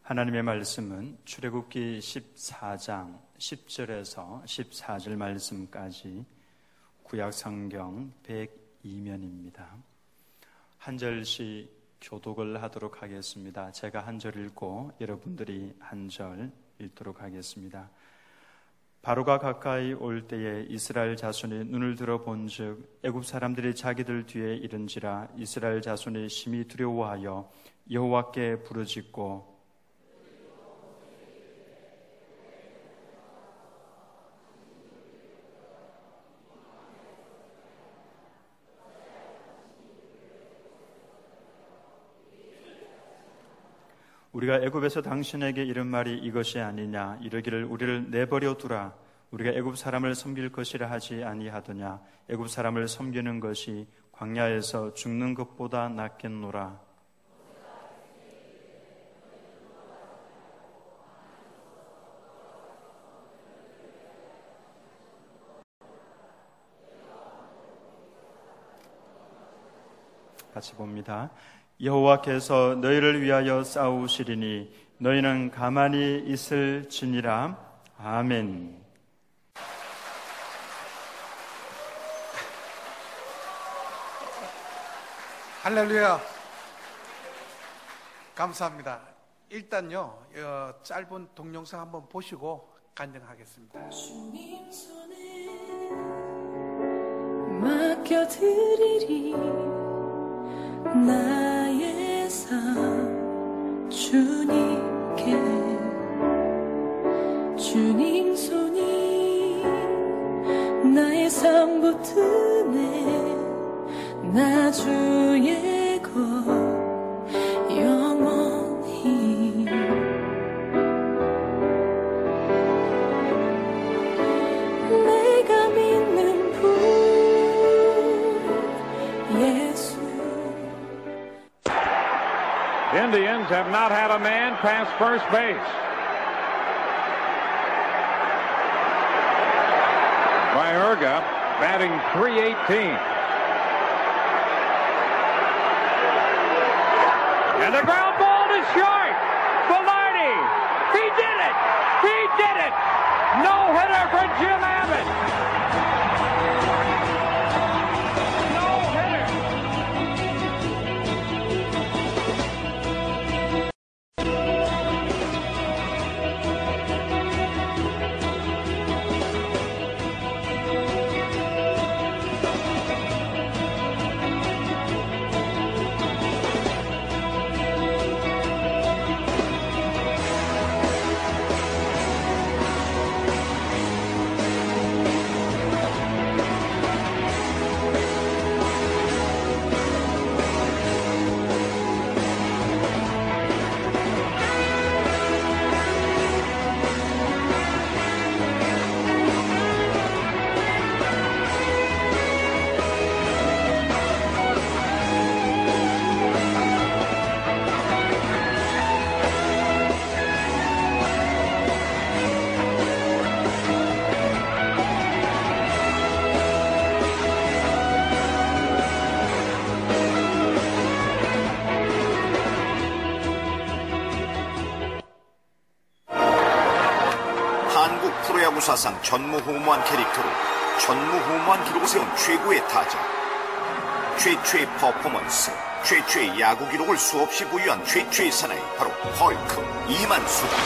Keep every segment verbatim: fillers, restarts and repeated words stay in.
하나님의 말씀은 출애굽기 십사 장 십 절에서 십사 절 말씀까지 구약성경 백이 면입니다. 한 절씩 교독을 하도록 하겠습니다. 제가 한 절 읽고 여러분들이 한 절 읽도록 하겠습니다. 바로가 가까이 올 때에 이스라엘 자손이 눈을 들어 본즉 애굽 사람들이 자기들 뒤에 이른지라. 이스라엘 자손이 심히 두려워하여 여호와께 부르짖고 우리가 애굽에서 당신에게 이른 말이 이것이 아니냐. 이르기를 우리를 내버려 두라. 우리가 애굽 사람을 섬길 것이라 하지 아니하더냐. 애굽 사람을 섬기는 것이 광야에서 죽는 것보다 낫겠노라. 같이 봅니다. 여호와께서 너희를 위하여 싸우시리니 너희는 가만히 있을지니라. 아멘. 할렐루야. 감사합니다. 일단요, 어, 짧은 동영상 한번 보시고 간증하겠습니다. 주님 손에 맡겨드리리 나의 삶 주님께. 주님 손이 나의 삶 붙드네. 나 주의 것 영원히. 내가 믿는 분 예수. The Indians have not had a man pass first base. Mayorga batting three eighteen. And the ground ball is short. Velarde, he did it. He did it. No hitter for Jim Abbott. 사상 전무후무한 캐릭터로 전무후무한 기록을 세운 최고의 타자, 최초의 퍼포먼스, 최초의 야구 기록을 수없이 보유한 최초의 사나이, 바로 헐크 이만수다.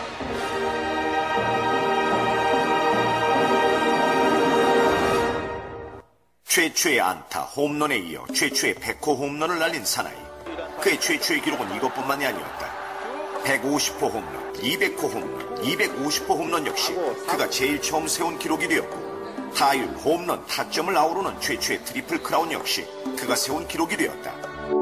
최초의 안타, 홈런에 이어 최초의 백 호 홈런을 날린 사나이. 그의 최초의 기록은 이것뿐만이 아니었다. 백오십 호 홈런, 이백 호 홈런, 이백오십 호 홈런 역시 그가 제일 처음 세운 기록이 되었고, 타율, 홈런, 타점을 아우르는 최초의 트리플 크라운 역시 그가 세운 기록이 되었다.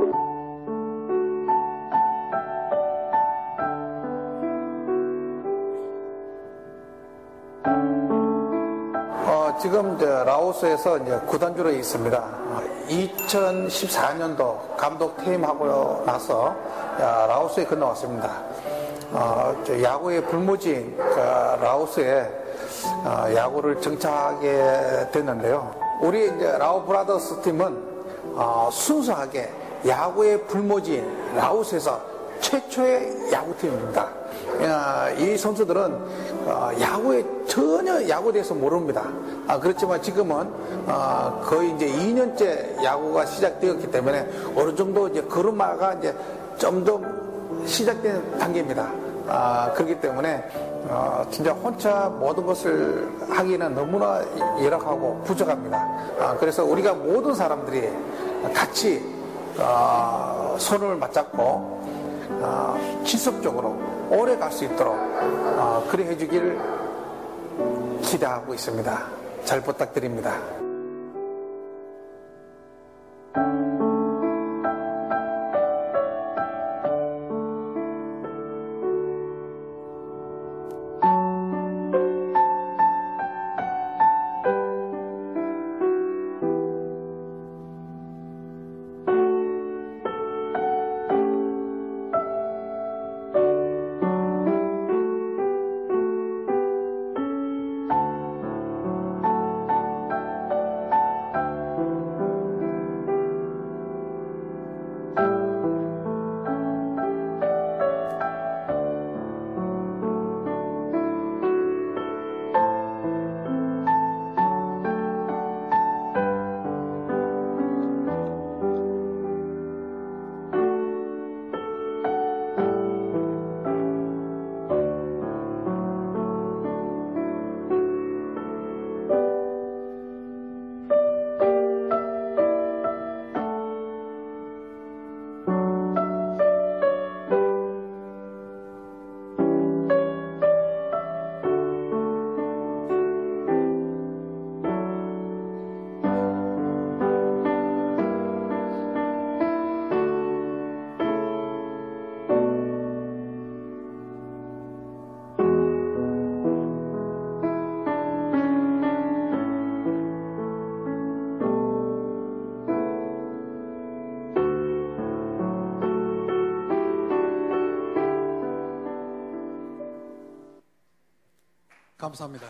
어, 지금 이제 라오스에서 이제 구단주로 있습니다. 이천십사 년도 감독 퇴임하고 나서 라오스에 건너왔습니다. 어, 야구의 불모지인 그 라오스에 어, 야구를 정착하게 됐는데요. 우리 이제 라오 브라더스 팀은 어, 순수하게 야구의 불모지인 라오스에서 최초의 야구팀입니다. 이 선수들은 야구에 전혀 야구에 대해서 모릅니다. 그렇지만 지금은 거의 이제 이 년째 야구가 시작되었기 때문에 어느 정도 이제 걸음마가 이제 좀 더 시작된 단계입니다. 그렇기 때문에 진짜 혼자 모든 것을 하기는 너무나 열악하고 부족합니다. 그래서 우리가 모든 사람들이 같이 손을 맞잡고 지속적으로 오래 갈 수 있도록 그래 해주길 기대하고 있습니다. 잘 부탁드립니다. 감사합니다.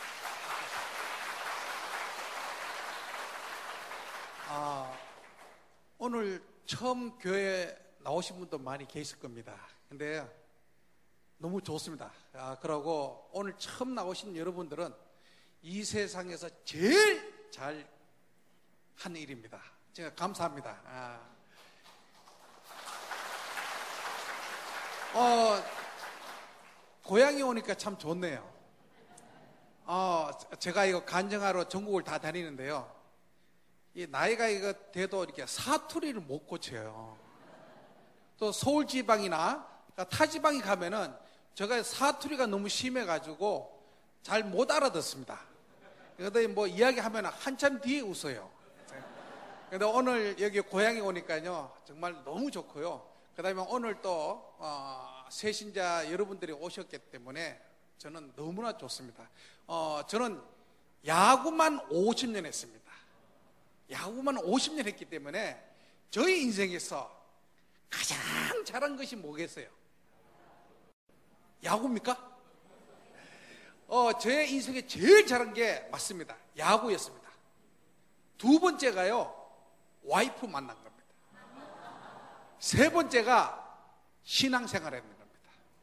아, 오늘 처음 교회에 나오신 분도 많이 계실 겁니다. 근데 너무 좋습니다. 아, 그러고 오늘 처음 나오신 여러분들은 이 세상에서 제일 잘 하는 일입니다. 제가 감사합니다. 아. 어, 고향에 오니까 참 좋네요. 어, 제가 이거 간증하러 전국을 다 다니는데요. 이 나이가 이거 돼도 이렇게 사투리를 못 고쳐요. 또 서울 지방이나 타 지방에 가면은 제가 사투리가 너무 심해가지고 잘 못 알아듣습니다. 그런데 뭐 이야기하면 한참 뒤에 웃어요. 그런데 오늘 여기 고향에 오니까요 정말 너무 좋고요. 그 다음에 오늘 또 어, 새신자 여러분들이 오셨기 때문에 저는 너무나 좋습니다. 어, 저는 야구만 오십 년 했습니다. 야구만 오십 년 했기 때문에 저희 인생에서 가장 잘한 것이 뭐겠어요? 야구입니까? 어, 제 인생에 제일 잘한 게 맞습니다. 야구였습니다. 두 번째가요, 와이프 만난 겁니다. 세 번째가 신앙생활 했는 겁니다.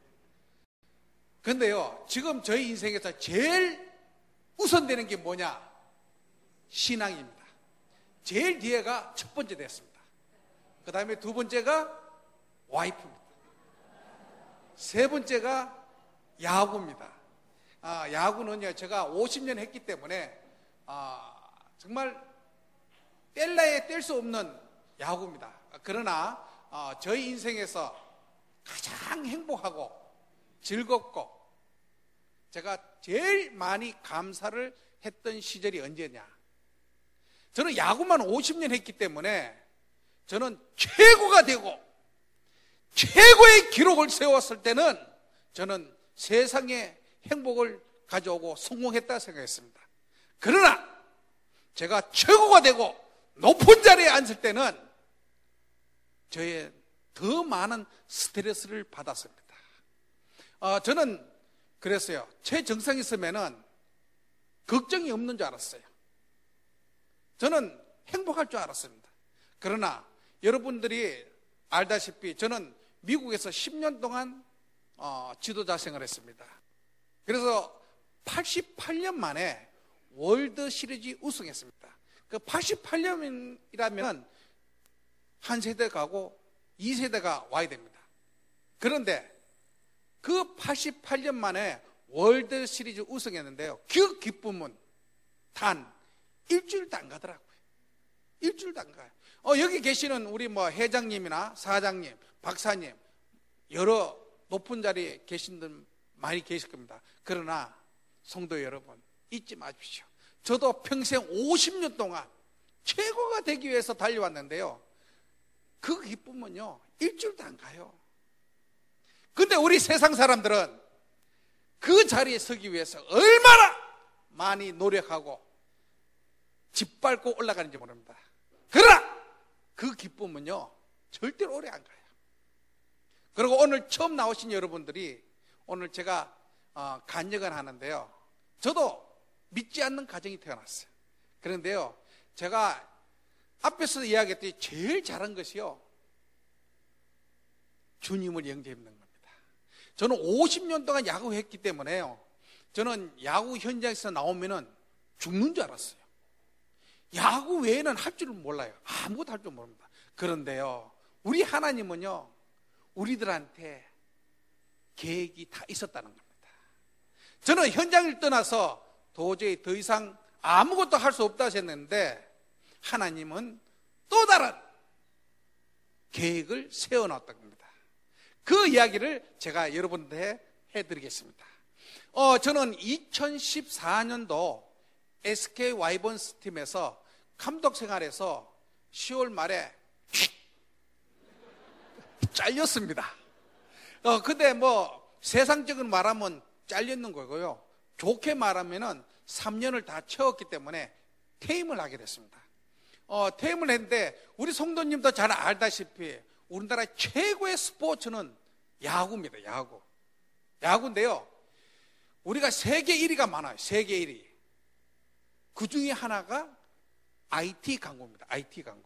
그런데요, 지금 저희 인생에서 제일 우선되는 게 뭐냐? 신앙입니다. 제일 뒤에가 첫 번째 됐습니다. 그 다음에 두 번째가 와이프입니다. 세 번째가 야구입니다. 아, 야구는요, 제가 오십 년 했기 때문에 아, 정말 뗄래야 뗄 수 없는 야구입니다. 그러나 어, 저희 인생에서 가장 행복하고 즐겁고 제가 제일 많이 감사를 했던 시절이 언제냐? 저는 야구만 오십 년 했기 때문에 저는 최고가 되고 최고의 기록을 세웠을 때는 저는 세상에 행복을 가져오고 성공했다 생각했습니다. 그러나 제가 최고가 되고 높은 자리에 앉을 때는 저의 더 많은 스트레스를 받았습니다. 어, 저는 그랬어요. 최정상에 있으면은 걱정이 없는 줄 알았어요. 저는 행복할 줄 알았습니다. 그러나 여러분들이 알다시피 저는 미국에서 십 년 동안 어, 지도자 생활했습니다. 그래서 팔십팔 년 만에 월드 시리즈 우승했습니다. 그 팔십팔 년이라면 한 세대 가고 이 세대가 와야 됩니다. 그런데 그 팔십팔 년 만에 월드 시리즈 우승했는데요, 그 기쁨은 단 일주일도 안 가더라고요. 일주일도 안 가요. 어, 여기 계시는 우리 뭐 회장님이나 사장님, 박사님, 여러 높은 자리에 계신 분 많이 계실 겁니다. 그러나 성도 여러분, 잊지 마십시오. 저도 평생 오십 년 동안 최고가 되기 위해서 달려왔는데요, 그 기쁨은요 일주일도 안 가요. 근데 우리 세상 사람들은 그 자리에 서기 위해서 얼마나 많이 노력하고 짓밟고 올라가는지 모릅니다. 그러나 그 기쁨은요 절대로 오래 안 가요. 그리고 오늘 처음 나오신 여러분들이, 오늘 제가 어, 간증을 하는데요, 저도 믿지 않는 가정이 태어났어요. 그런데요, 제가 앞에서 이야기했더니 제일 잘한 것이요, 주님을 영접했는 겁니다. 저는 오십 년 동안 야구했기 때문에요, 저는 야구 현장에서 나오면은 죽는 줄 알았어요. 야구 외에는 할 줄을 몰라요. 아무것도 할 줄 모릅니다. 그런데요, 우리 하나님은요 우리들한테 계획이 다 있었다는 겁니다. 저는 현장을 떠나서 도저히 더 이상 아무것도 할 수 없다 했는데, 하나님은 또 다른 계획을 세워놨던 겁니다. 그 이야기를 제가 여러분들한테 해드리겠습니다. 어, 저는 이천십사 년도 에스케이 와이번스 팀에서 감독 생활에서 시월 말에 잘렸습니다. 어, 근데 뭐 세상적인 말하면 잘렸는 거고요, 좋게 말하면은 삼 년을 다 채웠기 때문에 퇴임을 하게 됐습니다. 어, 퇴임을 했는데, 우리 성도님도 잘 알다시피 우리나라 최고의 스포츠는 야구입니다. 야구. 야구인데요, 우리가 세계 일 위가 많아요. 세계 일 위. 그 중에 하나가 아이티 광고입니다. 아이티 광고.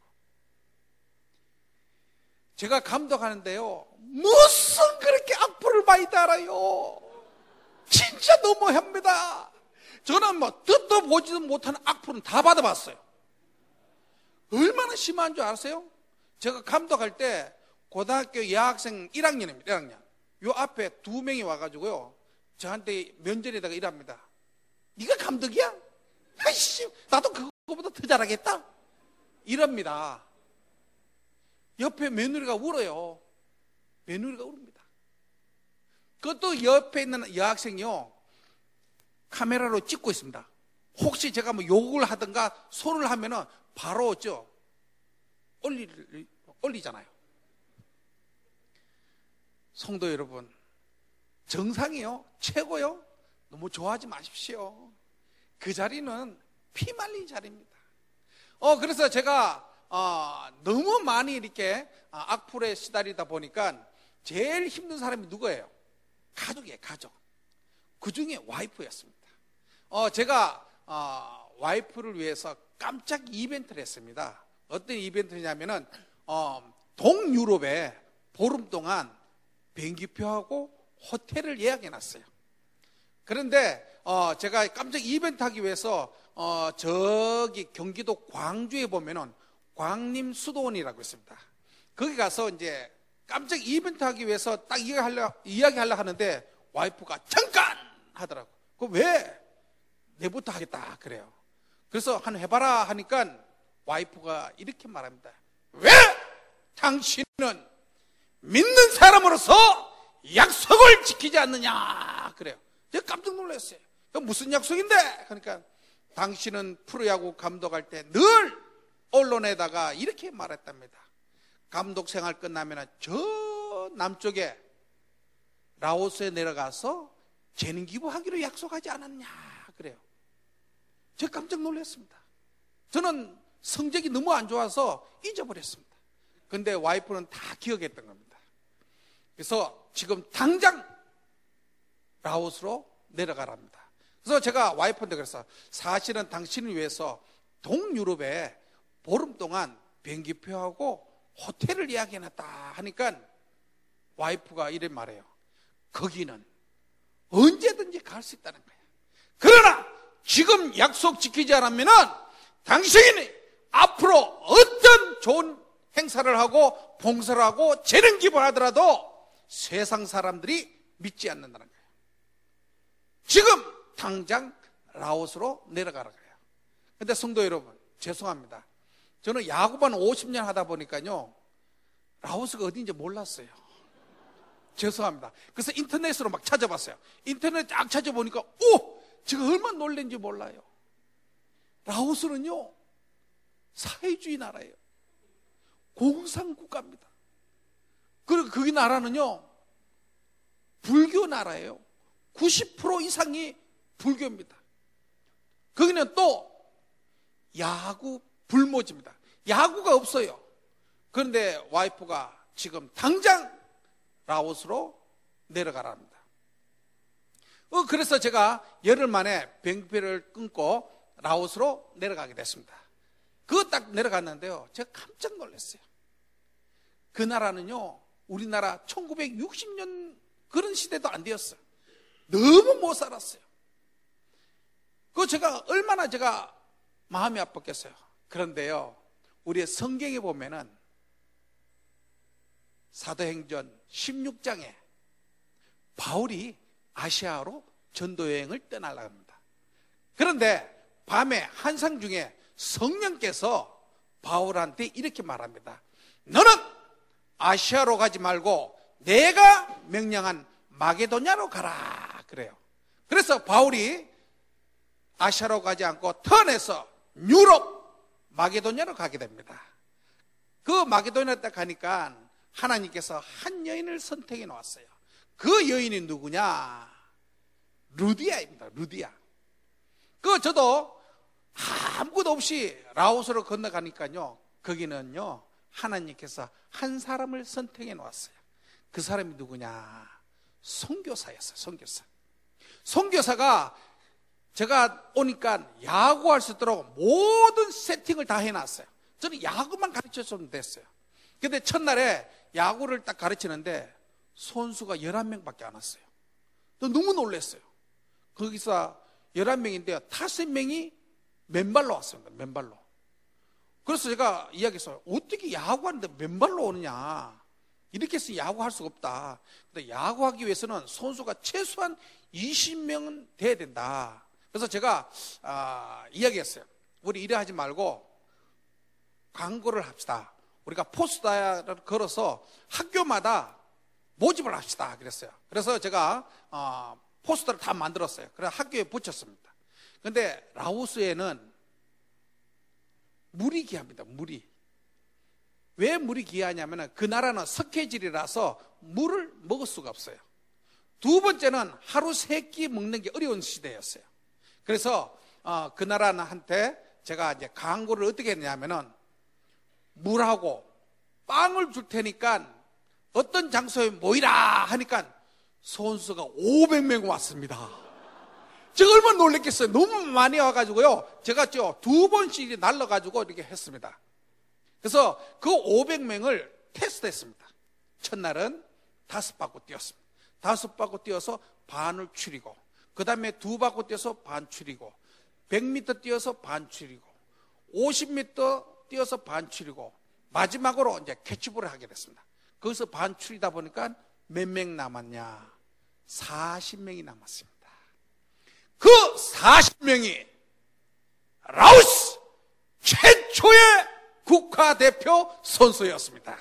제가 감독하는데요, 무슨 그렇게 악플을 많이 달아요. 진짜 너무합니다. 저는 뭐 듣도 보지도 못하는 악플은 다 받아봤어요. 얼마나 심한 줄 아세요? 제가 감독할 때 고등학교 여학생 일 학년입니다. 일 학년. 요 앞에 두 명이 와가지고요, 저한테 면전에다가 이랍니다. 네가 감독이야? 아이씨, 나도 그거보다 더 잘하겠다. 이럽니다. 옆에 며느리가 울어요. 며느리가 울습니다. 그것도 옆에 있는 여학생이요, 카메라로 찍고 있습니다. 혹시 제가 뭐 욕을 하든가 손을 하면은 바로 저 올리, 올리잖아요. 성도 여러분, 정상이요, 최고요, 너무 좋아하지 마십시오. 그 자리는 피 말린 자리입니다. 어, 그래서 제가 어, 너무 많이 이렇게 악플에 시달리다 보니까 제일 힘든 사람이 누구예요? 가족이에요, 가족. 그 중에 와이프였습니다. 어, 제가 어, 와이프를 위해서 깜짝 이벤트를 했습니다. 어떤 이벤트냐면은 어, 동유럽에 보름 동안 비행기표하고 호텔을 예약해놨어요. 그런데 어, 제가 깜짝 이벤트 하기 위해서 어, 저기 경기도 광주에 보면은 광림 수도원이라고 있습니다. 거기 가서 이제 깜짝 이벤트 하기 위해서 딱 이야기하려, 이야기하려 하는데 와이프가 잠깐 하더라고. 그 왜? 내부터 하겠다 그래요. 그래서 한 해봐라 하니까 와이프가 이렇게 말합니다. 왜 당신은 믿는 사람으로서 약속을 지키지 않느냐 그래요. 제가 깜짝 놀랐어요. 무슨 약속인데? 그러니까 당신은 프로야구 감독할 때 늘 언론에다가 이렇게 말했답니다. 감독 생활 끝나면 저 남쪽에 라오스에 내려가서 재능 기부하기로 약속하지 않았냐 그래요. 제가 깜짝 놀랐습니다. 저는 성적이 너무 안 좋아서 잊어버렸습니다. 근데 와이프는 다 기억했던 겁니다. 그래서 지금 당장 라오스로 내려가랍니다. 그래서 제가 와이프한테 그래서 사실은 당신을 위해서 동유럽에 보름 동안 비행기표하고 호텔을 예약해놨다 하니까 와이프가 이래 말해요. 거기는 언제든지 갈 수 있다는 거예요. 그러나 지금 약속 지키지 않으면 당신이 앞으로 어떤 좋은 행사를 하고 봉사를 하고 재능 기부하더라도 세상 사람들이 믿지 않는다는 거예요. 지금 당장 라오스로 내려가라 거예요. 근데 성도 여러분, 죄송합니다. 저는 야구만 오십 년 하다 보니까요, 라오스가 어딘지 몰랐어요. 죄송합니다. 그래서 인터넷으로 막 찾아봤어요. 인터넷 딱 찾아보니까, 오! 제가 얼마나 놀란지 몰라요. 라오스는요, 사회주의 나라예요. 공산국가입니다. 그리고 그 나라는요, 불교 나라예요. 구십 퍼센트 이상이 불교입니다. 거기는 또 야구 불모지입니다. 야구가 없어요. 그런데 와이프가 지금 당장 라오스로 내려가랍니다. 어, 그래서 제가 열흘 만에 비행기표를 끊고 라오스로 내려가게 됐습니다. 그거 딱 내려갔는데요, 제가 깜짝 놀랐어요. 그 나라는요, 우리나라 천구백육십 년 그런 시대도 안 되었어요. 너무 못 살았어요. 그거 제가 얼마나 제가 마음이 아팠겠어요. 그런데요, 우리의 성경에 보면은 사도행전 십육 장에 바울이 아시아로 전도여행을 떠나려고 합니다. 그런데 밤에 환상 중에 성령께서 바울한테 이렇게 말합니다. 너는 아시아로 가지 말고 내가 명령한 마게도냐로 가라 그래요. 그래서 바울이 아시아로 가지 않고 턴해서 유럽 마게도냐로 가게 됩니다. 그 마게도냐 딱 가니까 하나님께서 한 여인을 선택해 놓았어요. 그 여인이 누구냐? 루디아입니다. 루디아. 그 저도 아무것도 없이 라오스로 건너가니까요, 거기는요, 하나님께서 한 사람을 선택해 놓았어요. 그 사람이 누구냐? 선교사였어요. 선교사. 선교사가 제가 오니까 야구할 수 있도록 모든 세팅을 다 해놨어요. 저는 야구만 가르쳐주면 됐어요. 근데 첫날에 야구를 딱 가르치는데 선수가 열한 명밖에 안 왔어요. 너무 놀랐어요. 거기서 열한 명인데요, 다섯 명이 맨발로 왔습니다. 맨발로. 그래서 제가 이야기했어요. 어떻게 야구하는데 맨발로 오느냐? 이렇게 해서 야구할 수가 없다. 근데 야구하기 위해서는 선수가 최소한 이십 명은 돼야 된다. 그래서 제가 아, 이야기했어요. 우리 이래 하지 말고 광고를 합시다. 우리가 포스터를 걸어서 학교마다 모집을 합시다. 그랬어요. 그래서 제가 어, 포스터를 다 만들었어요. 그래서 학교에 붙였습니다. 그런데 라오스에는 물이 귀합니다. 물이. 왜 물이 귀하냐면 그 나라는 석회질이라서 물을 먹을 수가 없어요. 두 번째는 하루 세 끼 먹는 게 어려운 시대였어요. 그래서 어, 그 나라한테 제가 이제 광고를 어떻게 했냐면은 물하고 빵을 줄 테니까 어떤 장소에 모이라 하니까 선수가 오백 명 왔습니다. 제가 얼마나 놀랬겠어요. 너무 많이 와가지고요, 제가 두 번씩 날라가지고 이렇게 했습니다. 그래서 그 오백 명을 테스트했습니다. 첫날은 다섯 바퀴 뛰었습니다. 다섯 바퀴 뛰어서 반을 추리고, 그 다음에 두 바퀴 뛰어서 반 추리고, 백 미터 뛰어서 반 추리고, 오십 미터 뛰어서 반 추리고, 마지막으로 이제 캐치볼을 하게 됐습니다. 거기서 반 추리다 보니까 몇 명 남았냐? 사십 명이 남았습니다. 그 사십 명이 라오스 최초의 국가대표 선수였습니다.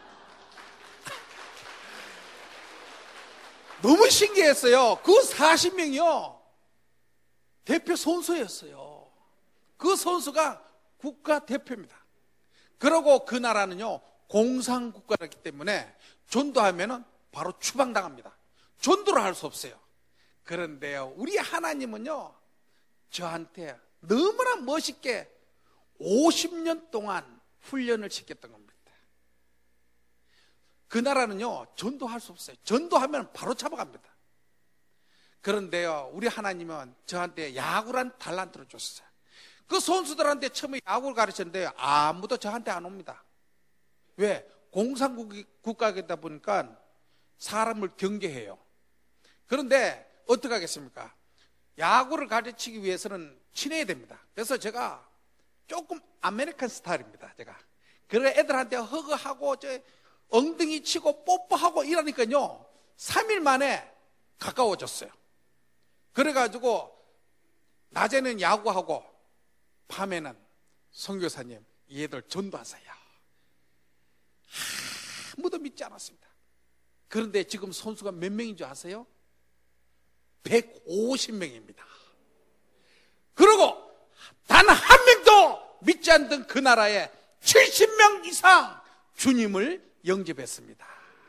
너무 신기했어요. 그 사십 명이요, 대표 선수였어요. 그 선수가 국가대표입니다. 그리고 그 나라는요, 공산국가이기 때문에 전도하면은 바로 추방당합니다. 전도를 할 수 없어요. 그런데요, 우리 하나님은요, 저한테 너무나 멋있게 오십 년 동안 훈련을 시켰던 겁니다. 그 나라는요, 전도할 수 없어요. 전도하면 바로 잡아갑니다. 그런데요, 우리 하나님은 저한테 야구란 달란트를 줬어요. 그 선수들한테 처음에 야구를 가르쳤는데 아무도 저한테 안 옵니다. 왜? 공산국가이다 보니까 사람을 경계해요. 그런데 어떻게 하겠습니까? 야구를 가르치기 위해서는 친해야 됩니다. 그래서 제가 조금 아메리칸 스타일입니다. 제가 그래 애들한테 허그하고 저 엉덩이 치고 뽀뽀하고 이러니까요 삼 일 만에 가까워졌어요. 그래가지고 낮에는 야구하고 밤에는 선교사님 얘들 전도하세요. 아무도 믿지 않았습니다. 그런데 지금 선수가 몇 명인 줄 아세요? 백오십 명입니다. 그리고 단 한 명도 믿지 않던 그 나라에 칠십 명 이상 주님을 영접했습니다.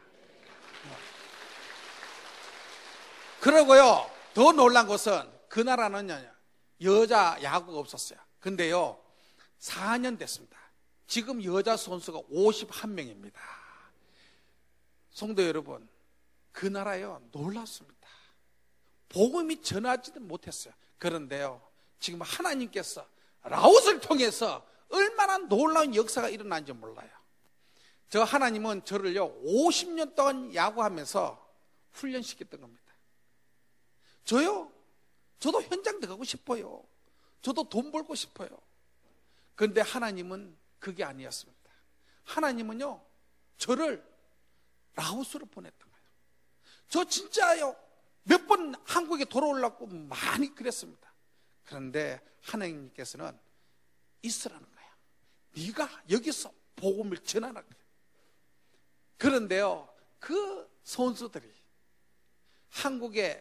그러고요, 더 놀란 것은 그 나라는 여자 야구가 없었어요. 근데요, 사 년 됐습니다. 지금 여자 선수가 오십일 명입니다. 성도 여러분, 그 나라요, 놀랐습니다. 복음이 전하지도 못했어요. 그런데요, 지금 하나님께서 라오스를 통해서 얼마나 놀라운 역사가 일어난지 몰라요. 저 하나님은 저를요 오십 년 동안 야구하면서 훈련시켰던 겁니다. 저요, 저도 현장 들어가고 싶어요. 저도 돈 벌고 싶어요. 그런데 하나님은 그게 아니었습니다. 하나님은요 저를 라오스로 보냈던 거예요. 저 진짜요 몇 번 한국에 돌아오려고 많이 그랬습니다. 그런데 하나님께서는 있으라는 거예요. 네가 여기서 복음을 전하라. 그런데요, 그 선수들이 한국에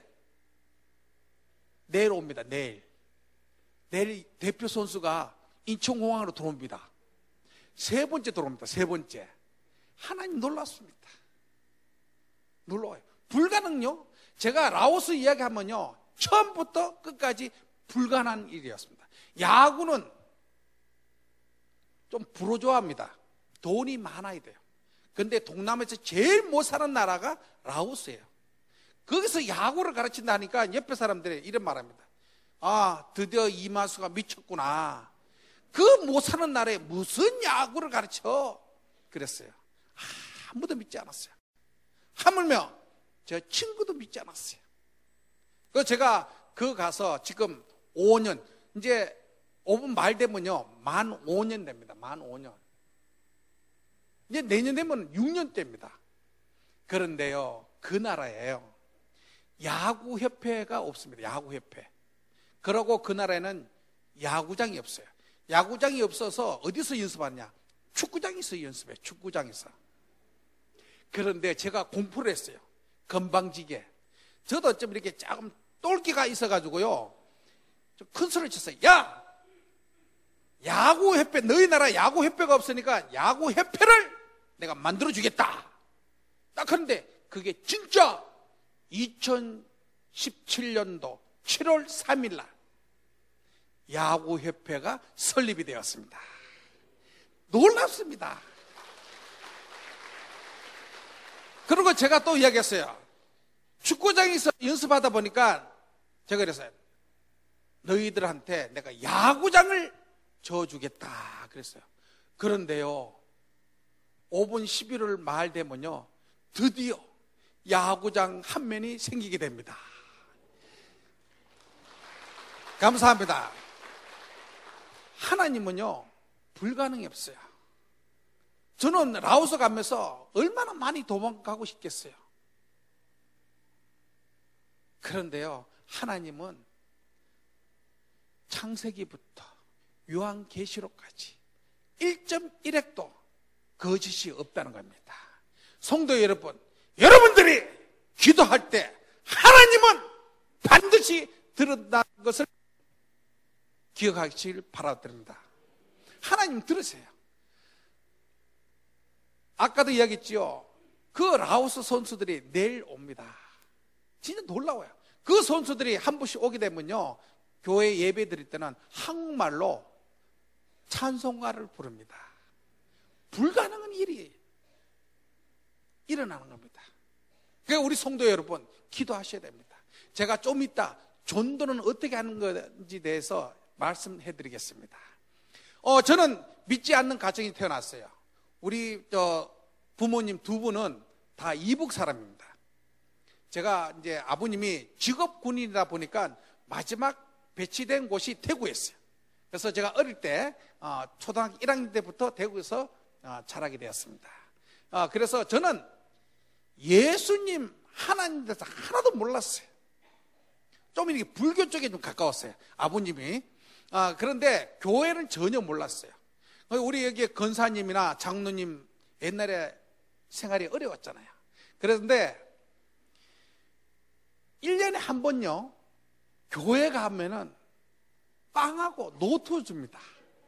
내일 옵니다. 내일. 내일 대표 선수가 인천공항으로 들어옵니다. 세 번째 들어옵니다. 세 번째. 하나님 놀랐습니다. 놀라워요. 불가능요. 제가 라오스 이야기하면요, 처음부터 끝까지 불가능한 일이었습니다. 야구는 좀 부르주아합니다. 돈이 많아야 돼요. 근데 동남아에서 제일 못 사는 나라가 라오스예요. 거기서 야구를 가르친다니까 옆에 사람들이 이런 말합니다. 아, 드디어 이마수가 미쳤구나. 그 못 사는 나라에 무슨 야구를 가르쳐? 그랬어요. 아무도 믿지 않았어요. 하물며 제 친구도 믿지 않았어요. 그 제가 그 가서 지금 오 년, 이제 오 분 말 되면요 만 오 년 됩니다. 만 오 년. 이제 내년 되면 육 년째입니다. 그런데요, 그 나라에요 야구협회가 없습니다. 야구협회. 그러고 그 나라에는 야구장이 없어요. 야구장이 없어서 어디서 연습하냐? 축구장에서 연습해. 축구장에서. 그런데 제가 공부를 했어요. 건방지게. 저도 좀 이렇게 조금 똘끼가 있어가지고요 좀 큰 소리를 쳤어요. 야! 야구협회, 너희 나라 야구협회가 없으니까 야구협회를 내가 만들어주겠다. 딱 그런데 그게 진짜 이천십칠 년도 칠월 삼일 날 야구협회가 설립이 되었습니다. 놀랍습니다. 그리고 제가 또 이야기했어요. 축구장에서 연습하다 보니까 제가 그랬어요. 너희들한테 내가 야구장을 줘주겠다 그랬어요. 그런데요, 오 분 십일 월 말 되면요 드디어 야구장 한 면이 생기게 됩니다. 감사합니다. 하나님은요 불가능이 없어요. 저는 라오스 가면서 얼마나 많이 도망가고 싶겠어요. 그런데요, 하나님은 창세기부터 요한계시록까지 일 점 일 획도 거짓이 없다는 겁니다. 성도 여러분, 여러분들이 기도할 때 하나님은 반드시 들었다는 것을 기억하시길 바라드립니다. 하나님 들으세요. 아까도 이야기했지요. 그 라오스 선수들이 내일 옵니다. 진짜 놀라워요. 그 선수들이 한 번씩 오게 되면요 교회 예배 드릴 때는 한국말로 찬송가를 부릅니다. 불가능한 일이 일어나는 겁니다. 그러니까 우리 성도 여러분 기도하셔야 됩니다. 제가 좀 이따 전도는 어떻게 하는 건지 대해서 말씀해 드리겠습니다. 어, 저는 믿지 않는 가정이 태어났어요. 우리 저 부모님 두 분은 다 이북 사람입니다. 제가 이제 아버님이 직업 군인이다 보니까 마지막 배치된 곳이 대구였어요. 그래서 제가 어릴 때 어, 초등학교 일 학년 때부터 대구에서 어, 자라게 되었습니다. 어, 그래서 저는 예수님 하나님에 대해서 하나도 몰랐어요. 좀 이렇게 불교 쪽에 좀 가까웠어요, 아버님이. 어, 그런데 교회는 전혀 몰랐어요. 우리 여기 권사님이나 장로님 옛날에 생활이 어려웠잖아요. 그런데 일 년에 한 번요, 교회 가면은 빵하고 노트 줍니다.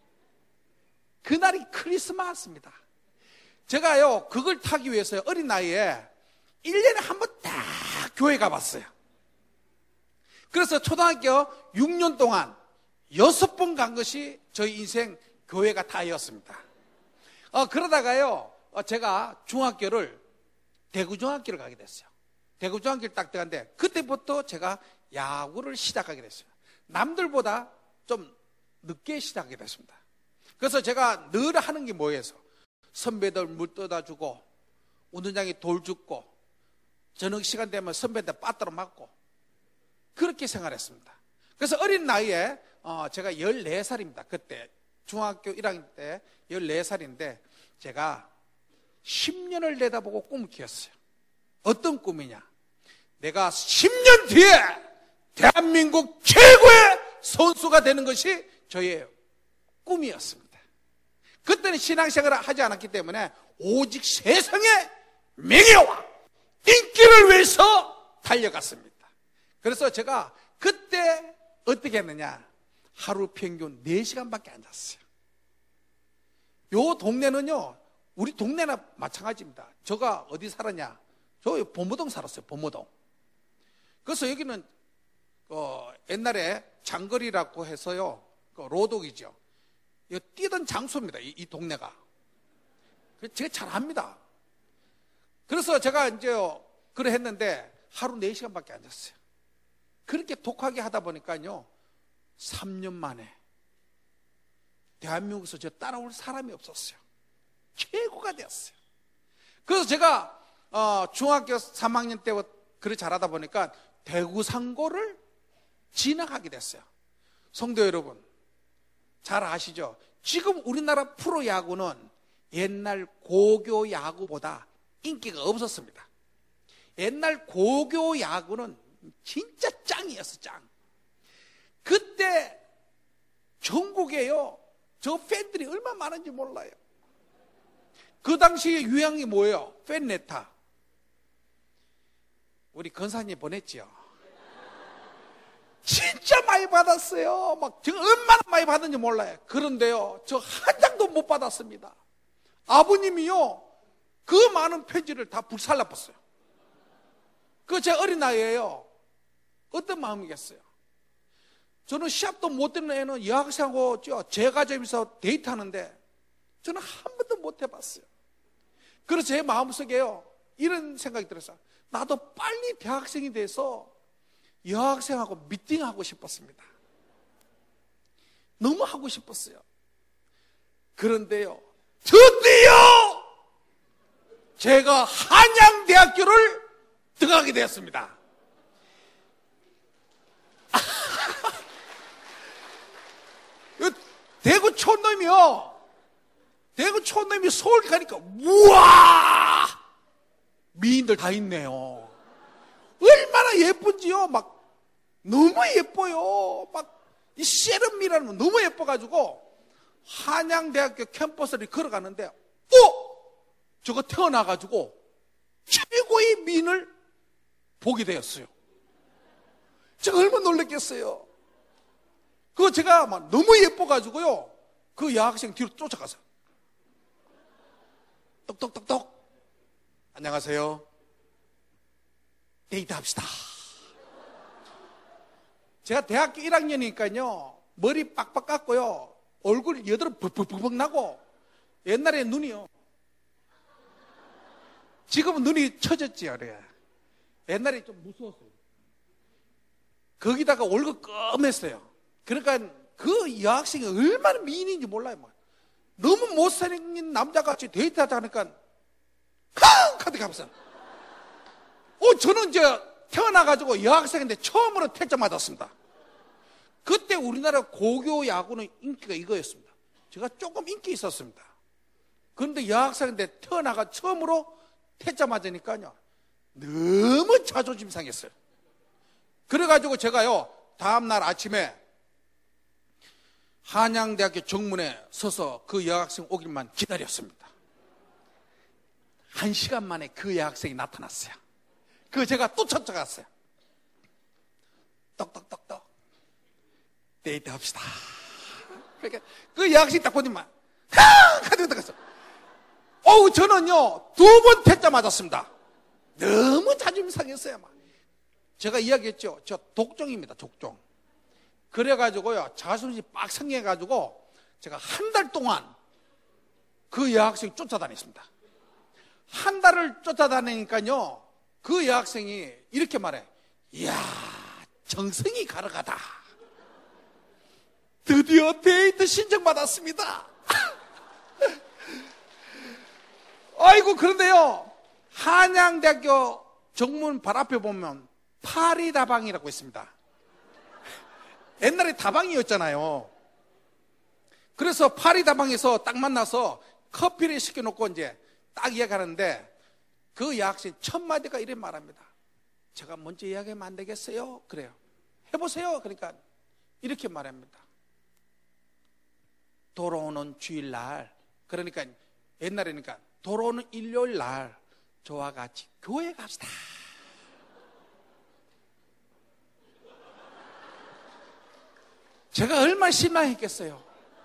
그날이 크리스마스입니다. 제가요, 그걸 타기 위해서 어린 나이에 일 년에 한 번 딱 교회 가봤어요. 그래서 초등학교 육 년 동안 여섯 번 간 것이 저희 인생 교회가 다였습니다. 어, 그러다가요, 어, 제가 중학교를 대구중학교를 가게 됐어요. 대구중학교를 딱 들어갔는데 그때부터 제가 야구를 시작하게 됐어요. 남들보다 좀 늦게 시작하게 됐습니다. 그래서 제가 늘 하는 게 뭐예요? 선배들 물 떠다 주고, 운동장에 돌 줍고, 저녁 시간 되면 선배들 빠따로 맞고, 그렇게 생활했습니다. 그래서 어린 나이에 어, 제가 열네 살입니다. 그때 중학교 일 학년 때 열네 살인데 제가 십 년을 내다보고 꿈을 키웠어요. 어떤 꿈이냐? 내가 십 년 뒤에 대한민국 최고의 선수가 되는 것이 저의 꿈이었습니다. 그때는 신앙생활을 하지 않았기 때문에 오직 세상의 명예와 인기를 위해서 달려갔습니다. 그래서 제가 그때 어떻게 했느냐? 하루 평균 네 시간밖에 안 잤어요. 요 동네는요, 우리 동네나 마찬가지입니다. 제가 어디 살았냐? 저 범무동 살았어요. 범무동. 그래서 여기는 어, 옛날에 장거리라고 해서요, 그 로독이죠. 이거 뛰던 장소입니다. 이, 이 동네가. 제가 잘 압니다. 그래서 제가 이제 그래 했는데 하루 네 시간밖에 안 잤어요. 그렇게 독하게 하다 보니까요, 삼 년 만에 대한민국에서 저 따라올 사람이 없었어요. 최고가 되었어요. 그래서 제가 어, 중학교 삼 학년 때부터 그렇게 잘하다 보니까 대구 상고를 진학하게 됐어요. 성도 여러분, 잘 아시죠? 지금 우리나라 프로야구는 옛날 고교 야구보다 인기가 없었습니다. 옛날 고교 야구는 진짜 짱이었어, 짱. 그때 전국에요, 저 팬들이 얼마나 많은지 몰라요. 그 당시에 유행이 뭐예요? 팬레타. 우리 권사님 보냈지요. 진짜 많이 받았어요. 막 제가 얼마나 많이 받은지 몰라요. 그런데요, 저 한 장도 못 받았습니다. 아버님이요, 그 많은 편지를 다 불살라봤어요. 그 제 어린 나이에요, 어떤 마음이겠어요? 저는 시합도 못 뛰는 애는 여학생하고 제가 점에서 데이트하는데 저는 한 번도 못 해봤어요. 그래서 제 마음속에요, 이런 생각이 들었어요. 나도 빨리 대학생이 돼서 여학생하고 미팅하고 싶었습니다. 너무 하고 싶었어요. 그런데요, 드디어 제가 한양대학교를 들어가게 되었습니다. 대구 촌놈이요, 대구 촌놈이 서울 가니까 우와, 미인들 다 있네요. 얼마나 예쁜지요. 막 너무 예뻐요. 막 이 세련미라는 건 너무 예뻐가지고 한양대학교 캠퍼스를 걸어가는데, 어? 저거 태어나가지고 최고의 미인을 보게 되었어요. 제가 얼마나 놀랐겠어요. 그거 제가 막 너무 예뻐가지고요, 그 여학생 뒤로 쫓아가서 똑똑똑똑, 안녕하세요, 데이트 합시다. 제가 대학교 일 학년이니까요, 머리 빡빡 깎고요, 얼굴 여드름 벅벅벅 나고, 옛날에 눈이요, 지금은 눈이 처졌지요. 그래. 옛날에 좀 무서웠어요. 거기다가 얼굴 껌했어요. 그러니까 그 여학생이 얼마나 미인인지 몰라요. 막. 너무 못생긴 남자같이 데이트하자 하니까 캉! 카드 가면서, 어, 저는 이제 태어나가지고 여학생인데 처음으로 퇴짜 맞았습니다. 그때 우리나라 고교 야구는 인기가 이거였습니다. 제가 조금 인기 있었습니다. 그런데 여학생인데 태어나가 처음으로 퇴짜 맞으니까요, 너무 자존심 상했어요. 그래가지고 제가요, 다음날 아침에 한양대학교 정문에 서서 그 여학생 오길만 기다렸습니다. 한 시간 만에 그 여학생이 나타났어요. 그 제가 또 찾아갔어요. 떡떡떡떡 데이트 합시다. 그러니까 그 여학생이 딱 보니만 하고 갔어. 어우, 저는요 두 번 퇴짜 맞았습니다. 너무 자존심 상했어요. 막. 제가 이야기했죠. 저 독종입니다. 독종. 그래가지고요, 자존심이 빡 상해가지고 제가 한 달 동안 그 여학생 쫓아다녔습니다. 한 달을 쫓아다니니까요, 그 여학생이 이렇게 말해. 이야, 정성이 가득하다. 드디어 데이트 신청 받았습니다. 아이고, 그런데요, 한양대학교 정문 발 앞에 보면 파리다방이라고 있습니다. 옛날에 다방이었잖아요. 그래서 파리다방에서 딱 만나서 커피를 시켜놓고 이제 딱 이야기하는데, 그 여학생 첫 마디가 이런 말합니다. 제가 먼저 이야기하면 안 되겠어요? 그래요. 해보세요. 그러니까 이렇게 말합니다. 돌아오는 주일날, 그러니까 옛날에니까 돌아오는 일요일날 저와 같이 교회 갑시다. 제가 얼마나 실망했겠어요.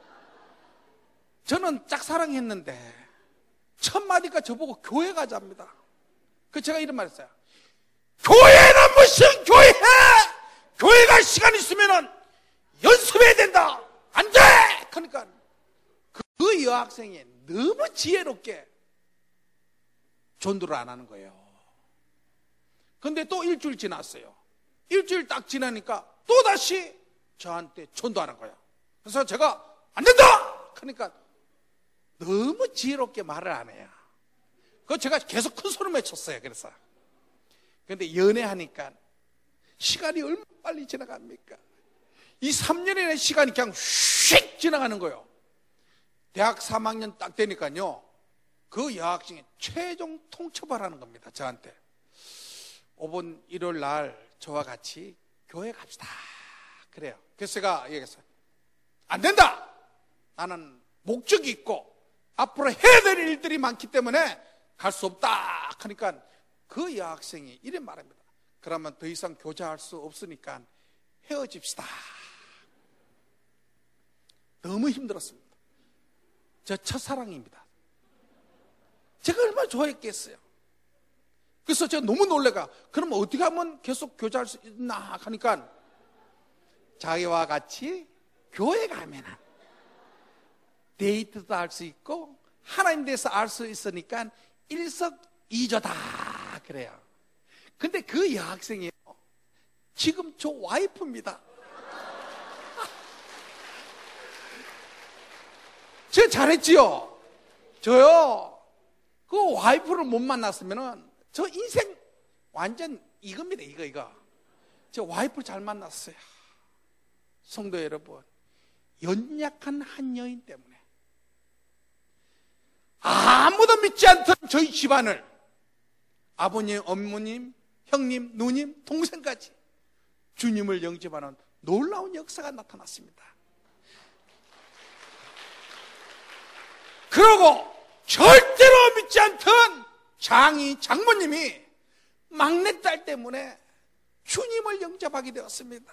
저는 짝사랑했는데 첫 마디가 저보고 교회 가자입니다. 그 제가 이런 말 했어요. 교회는 무슨 교회! 교회 갈 시간 있으면은 연습해야 된다. 안 돼! 그러니까 그 여학생이 너무 지혜롭게 전도를 안 하는 거예요. 근데 또 일주일 지났어요. 일주일 딱 지나니까 또다시 저한테 전도하는 거예요. 그래서 제가 안 된다! 그러니까 너무 지혜롭게 말을 안 해요. 그거 제가 계속 큰 소리 외쳤어요. 그래서. 그런데 연애하니까 시간이 얼마나 빨리 지나갑니까? 이 삼 년이라는 시간이 그냥 휙 지나가는 거예요. 대학 삼 학년 딱 되니까요, 그 여학생이 최종 통첩하라는 겁니다. 저한테. 이번 일요일 날 저와 같이 교회 갑시다. 그래요. 그래서 제가 얘기했어요. 안 된다! 나는 목적이 있고 앞으로 해야 될 일들이 많기 때문에 갈 수 없다. 그러니까 그 여학생이 이런 말합니다. 그러면 더 이상 교제할 수 없으니까 헤어집시다. 너무 힘들었습니다. 저 첫사랑입니다. 제가 얼마나 좋아했겠어요. 그래서 제가 너무 놀래가, 그럼 어떻게 하면 계속 교제할 수 있나 하니까, 자기와 같이 교회 가면 데이트도 할 수 있고 하나님 대해서 알 수 있으니까 일석이조다 그래요. 근데 그 여학생이요, 지금 저 와이프입니다. 제가 잘했지요? 저요, 그 와이프를 못 만났으면은 저 인생 완전 이겁니다. 이거 이거 저 와이프를 잘 만났어요. 성도 여러분, 연약한 한 여인 때문에 아무도 믿지 않던 저희 집안을 아버님, 어머님, 형님, 누님, 동생까지 주님을 영접하는 놀라운 역사가 나타났습니다. 그러고 절대로 믿지 않던 장이, 장모님이 막내딸 때문에 주님을 영접하게 되었습니다.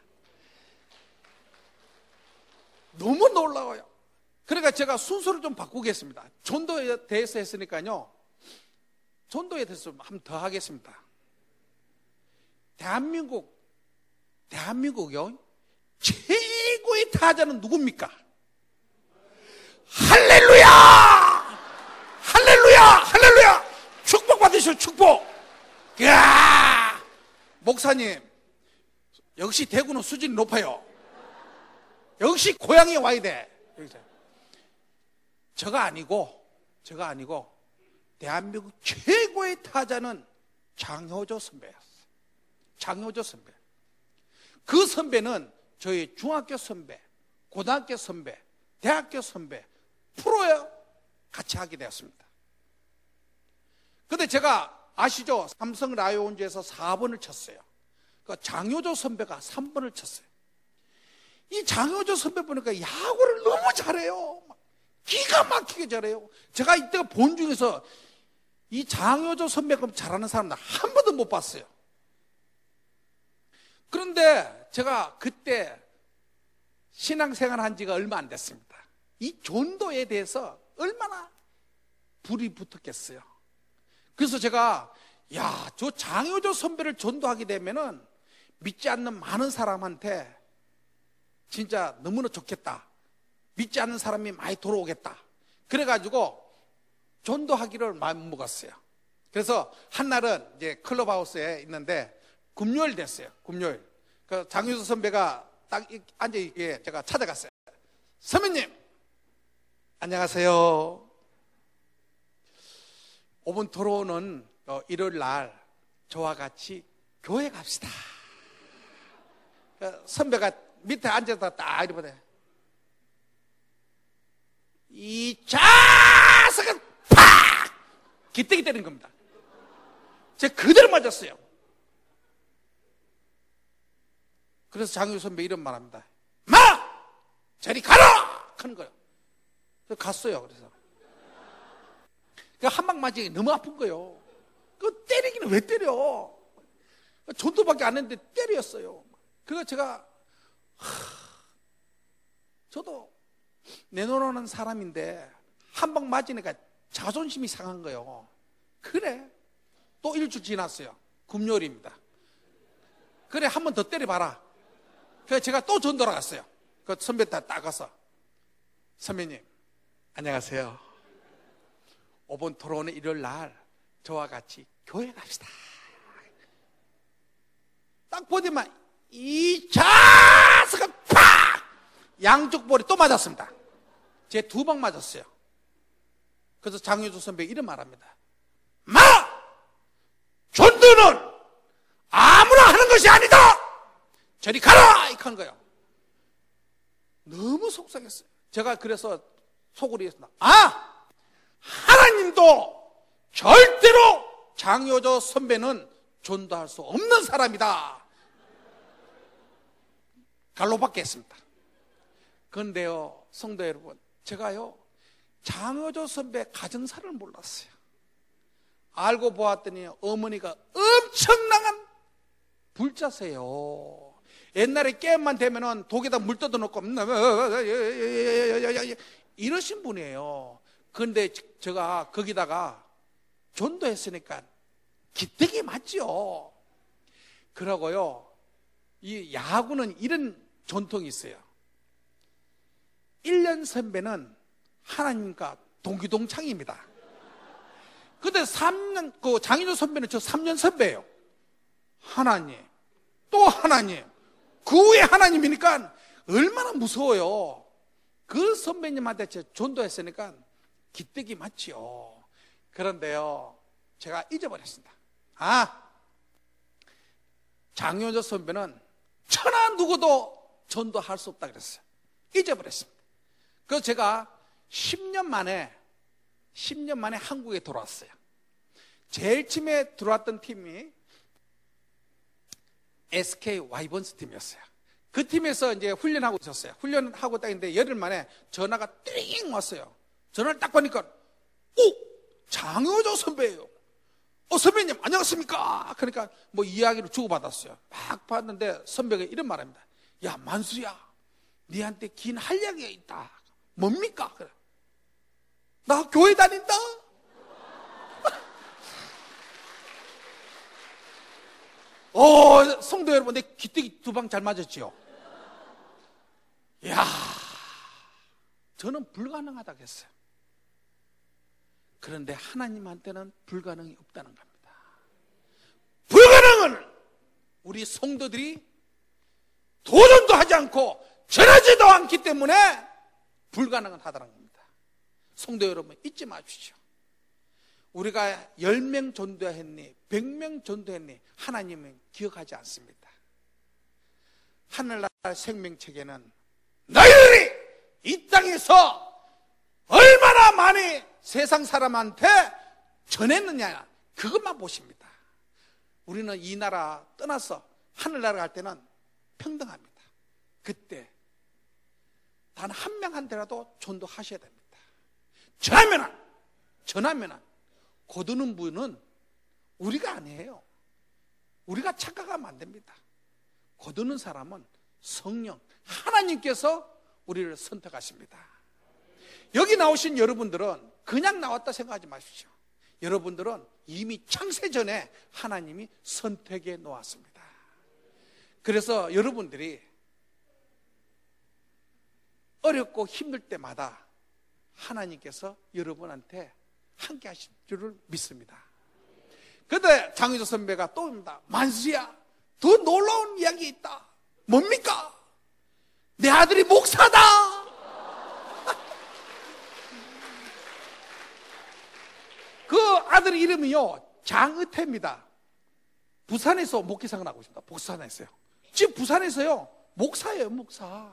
너무 놀라워요. 그러니까 제가 순서를 좀 바꾸겠습니다. 전도에 대해서 했으니까요, 전도에 대해서 한 번 더 하겠습니다. 대한민국, 대한민국요, 최고의 타자는 누굽니까? 할렐루야! 할렐루야! 할렐루야! 축복 받으시오, 축복! 이야! 목사님, 역시 대구는 수준이 높아요. 역시 고향에 와야 돼. 저가 아니고, 저가 아니고, 대한민국 최고의 타자는 장효조 선배였어요. 장효조 선배. 그 선배는 저희 중학교 선배, 고등학교 선배, 대학교 선배, 프로에 같이 하게 되었습니다. 근데 제가 아시죠? 삼성 라이온즈에서 사 번을 쳤어요. 그 장효조 선배가 삼 번을 쳤어요. 이 장효조 선배 보니까 야구를 너무 잘해요. 기가 막히게 잘해요. 제가 이때가 본 중에서 이 장효조 선배만큼 잘하는 사람은 한 번도 못 봤어요. 그런데 제가 그때 신앙생활 한 지가 얼마 안 됐습니다. 이 전도에 대해서 얼마나 불이 붙었겠어요. 그래서 제가 야, 저 장효조 선배를 전도하게 되면은 믿지 않는 많은 사람한테 진짜 너무나 좋겠다. 믿지 않는 사람이 많이 돌아오겠다. 그래가지고 전도하기를 마음 먹었어요. 그래서 한날은 이제 클럽하우스에 있는데 금요일 됐어요. 금요일. 그 장효조 선배가 딱 앉아 있기에 제가 찾아갔어요. 선배님, 안녕하세요. 오분 돌아오는 일요일 날 저와 같이 교회 갑시다. 선배가 밑에 앉아서 딱 이러거든. 이 자석은 팍! 기대기 때리는 겁니다. 제가 그대로 맞았어요. 그래서 장효 선배 이런 말 합니다. 마! 저리 가라! 하는 거예요. 그래서 갔어요. 그래서. 한 방 맞으니 너무 아픈 거예요. 그 때리기는 왜 때려? 전도밖에 안 했는데 때렸어요. 그래서 제가 하, 저도 내놓으라는 사람인데 한 방 맞으니까 자존심이 상한 거예요. 그래. 또 일주일 지났어요. 금요일입니다. 그래, 한 번 더 때려봐라. 그래서 제가 또 전도를 갔어요. 그 선배 딱 가서 선배님, 안녕하세요. 오번 돌아오는 일요일 날 저와 같이 교회 갑시다. 딱 보더만 이 자석은 팍! 양쪽 볼에 또 맞았습니다. 제 두 방 맞았어요. 그래서 장효조 선배 이런 말합니다. 마! 전도는 아무나 하는 것이 아니다! 저리 가라! 이렇게 하는 거예요. 너무 속상했어요. 제가 그래서 속으로 했습니다. 아! 하나님도 절대로 장효조 선배는 전도할 수 없는 사람이다. 갈로받게 했습니다. 그런데요, 성도 여러분, 제가요, 장효조 선배 가정사를 몰랐어요. 알고 보았더니 어머니가 엄청난 불자세요. 옛날에 게임만 되면은 독에다 물 떠도 놓고 이러신 분이에요. 그런데 제가 거기다가 전도했으니까 기특이 맞죠. 그러고요, 이 야구는 이런 전통이 있어요. 일 년 선배는 하나님과 동기동창입니다. 근데 삼 년, 그 장인호 선배는 저 삼 년 선배예요. 하나님, 또 하나님, 그 후에 하나님이니까 얼마나 무서워요. 그 선배님한테 제가 전도했으니까 기특이 맞지요. 그런데요, 제가 잊어버렸습니다. 아, 장효조 선배는 천하 누구도 전도할 수 없다 그랬어요. 잊어버렸습니다. 그래서 제가 십 년 만에 십 년 만에 한국에 돌아왔어요. 제일 처음에 들어왔던 팀이 에스케이 와이번스 팀이었어요. 그 팀에서 이제 훈련하고 있었어요. 훈련하고 딱 있는데 열흘 만에 전화가 띵 왔어요. 전화를 딱 보니까 오! 장효조 선배예요. 어, 선배님 안녕하십니까? 그러니까 뭐 이야기를 주고받았어요. 막 봤는데 선배가 이런 말합니다. 야, 만수야, 니한테 긴 할 이야기가 있다. 뭡니까? 그래. 나 교회 다닌다. 어, 성도 여러분, 내 기특이 두 방 잘 맞았지요? 이야, 저는 불가능하다고 했어요. 그런데 하나님한테는 불가능이 없다는 겁니다. 불가능은 우리 성도들이 도전도 하지 않고 전하지도 않기 때문에 불가능은 하다는 겁니다. 성도 여러분, 잊지 마십시오. 우리가 열 명 전도했니, 백 명 전도했니, 하나님은 기억하지 않습니다. 하늘나라 생명책에는 너희들이 이 땅에서 얼마나 많이 세상 사람한테 전했느냐, 그것만 보십니다. 우리는 이 나라 떠나서 하늘나라 갈 때는 평등합니다. 그때 단 한 명 한테라도 전도하셔야 됩니다. 전하면은 전하면은 거두는 분은 우리가 아니에요. 우리가 착각하면 안 됩니다. 거두는 사람은 성령 하나님께서 우리를 선택하십니다. 여기 나오신 여러분들은 그냥 나왔다 생각하지 마십시오. 여러분들은 이미 창세 전에 하나님이 선택해 놓았습니다. 그래서 여러분들이 어렵고 힘들 때마다 하나님께서 여러분한테 함께 하실 줄을 믿습니다. 그런데 장유조 선배가 또 옵니다. 만수야, 더 놀라운 이야기 있다. 뭡니까? 내 아들이 목사다. 그 아들 이름이요 장의태입니다. 부산에서 목회상을 하고 있습니다. 부산에서요. 지금 부산에서요 목사예요. 목사.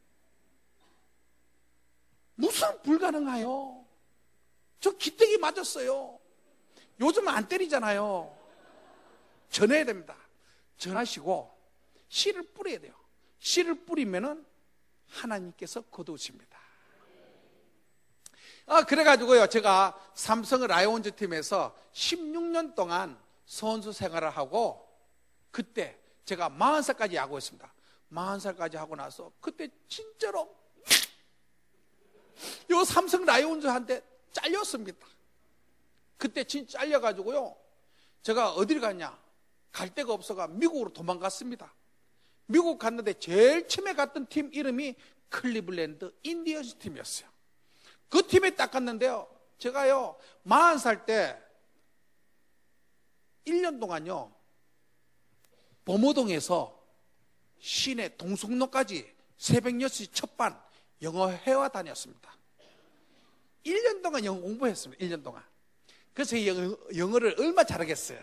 무슨 불가능해요? 저 기대기 맞았어요. 요즘 안 때리잖아요. 전해야 됩니다. 전하시고 씨를 뿌려야 돼요. 씨를 뿌리면은 하나님께서 거두십니다. 아, 그래가지고요, 제가 삼성 라이온즈 팀에서 십육 년 동안 선수 생활을 하고, 그때 제가 마흔 살까지 야구했습니다. 마흔 살까지 하고 나서, 그때 진짜로, 요 삼성 라이온즈한테 잘렸습니다. 그때 진짜 잘려가지고요, 제가 어디를 갔냐? 갈 데가 없어가 미국으로 도망갔습니다. 미국 갔는데 제일 처음에 갔던 팀 이름이 클리블랜드 인디언스 팀이었어요. 그 팀에 딱 갔는데요, 제가요 마흔 살 때 일 년 동안요 범어동에서 시내 동성로까지 새벽 여섯 시 첫반 영어 회화 다녔습니다. 일 년 동안 영어 공부했습니다. 일 년 동안. 그래서 영어, 영어를 얼마 잘하겠어요.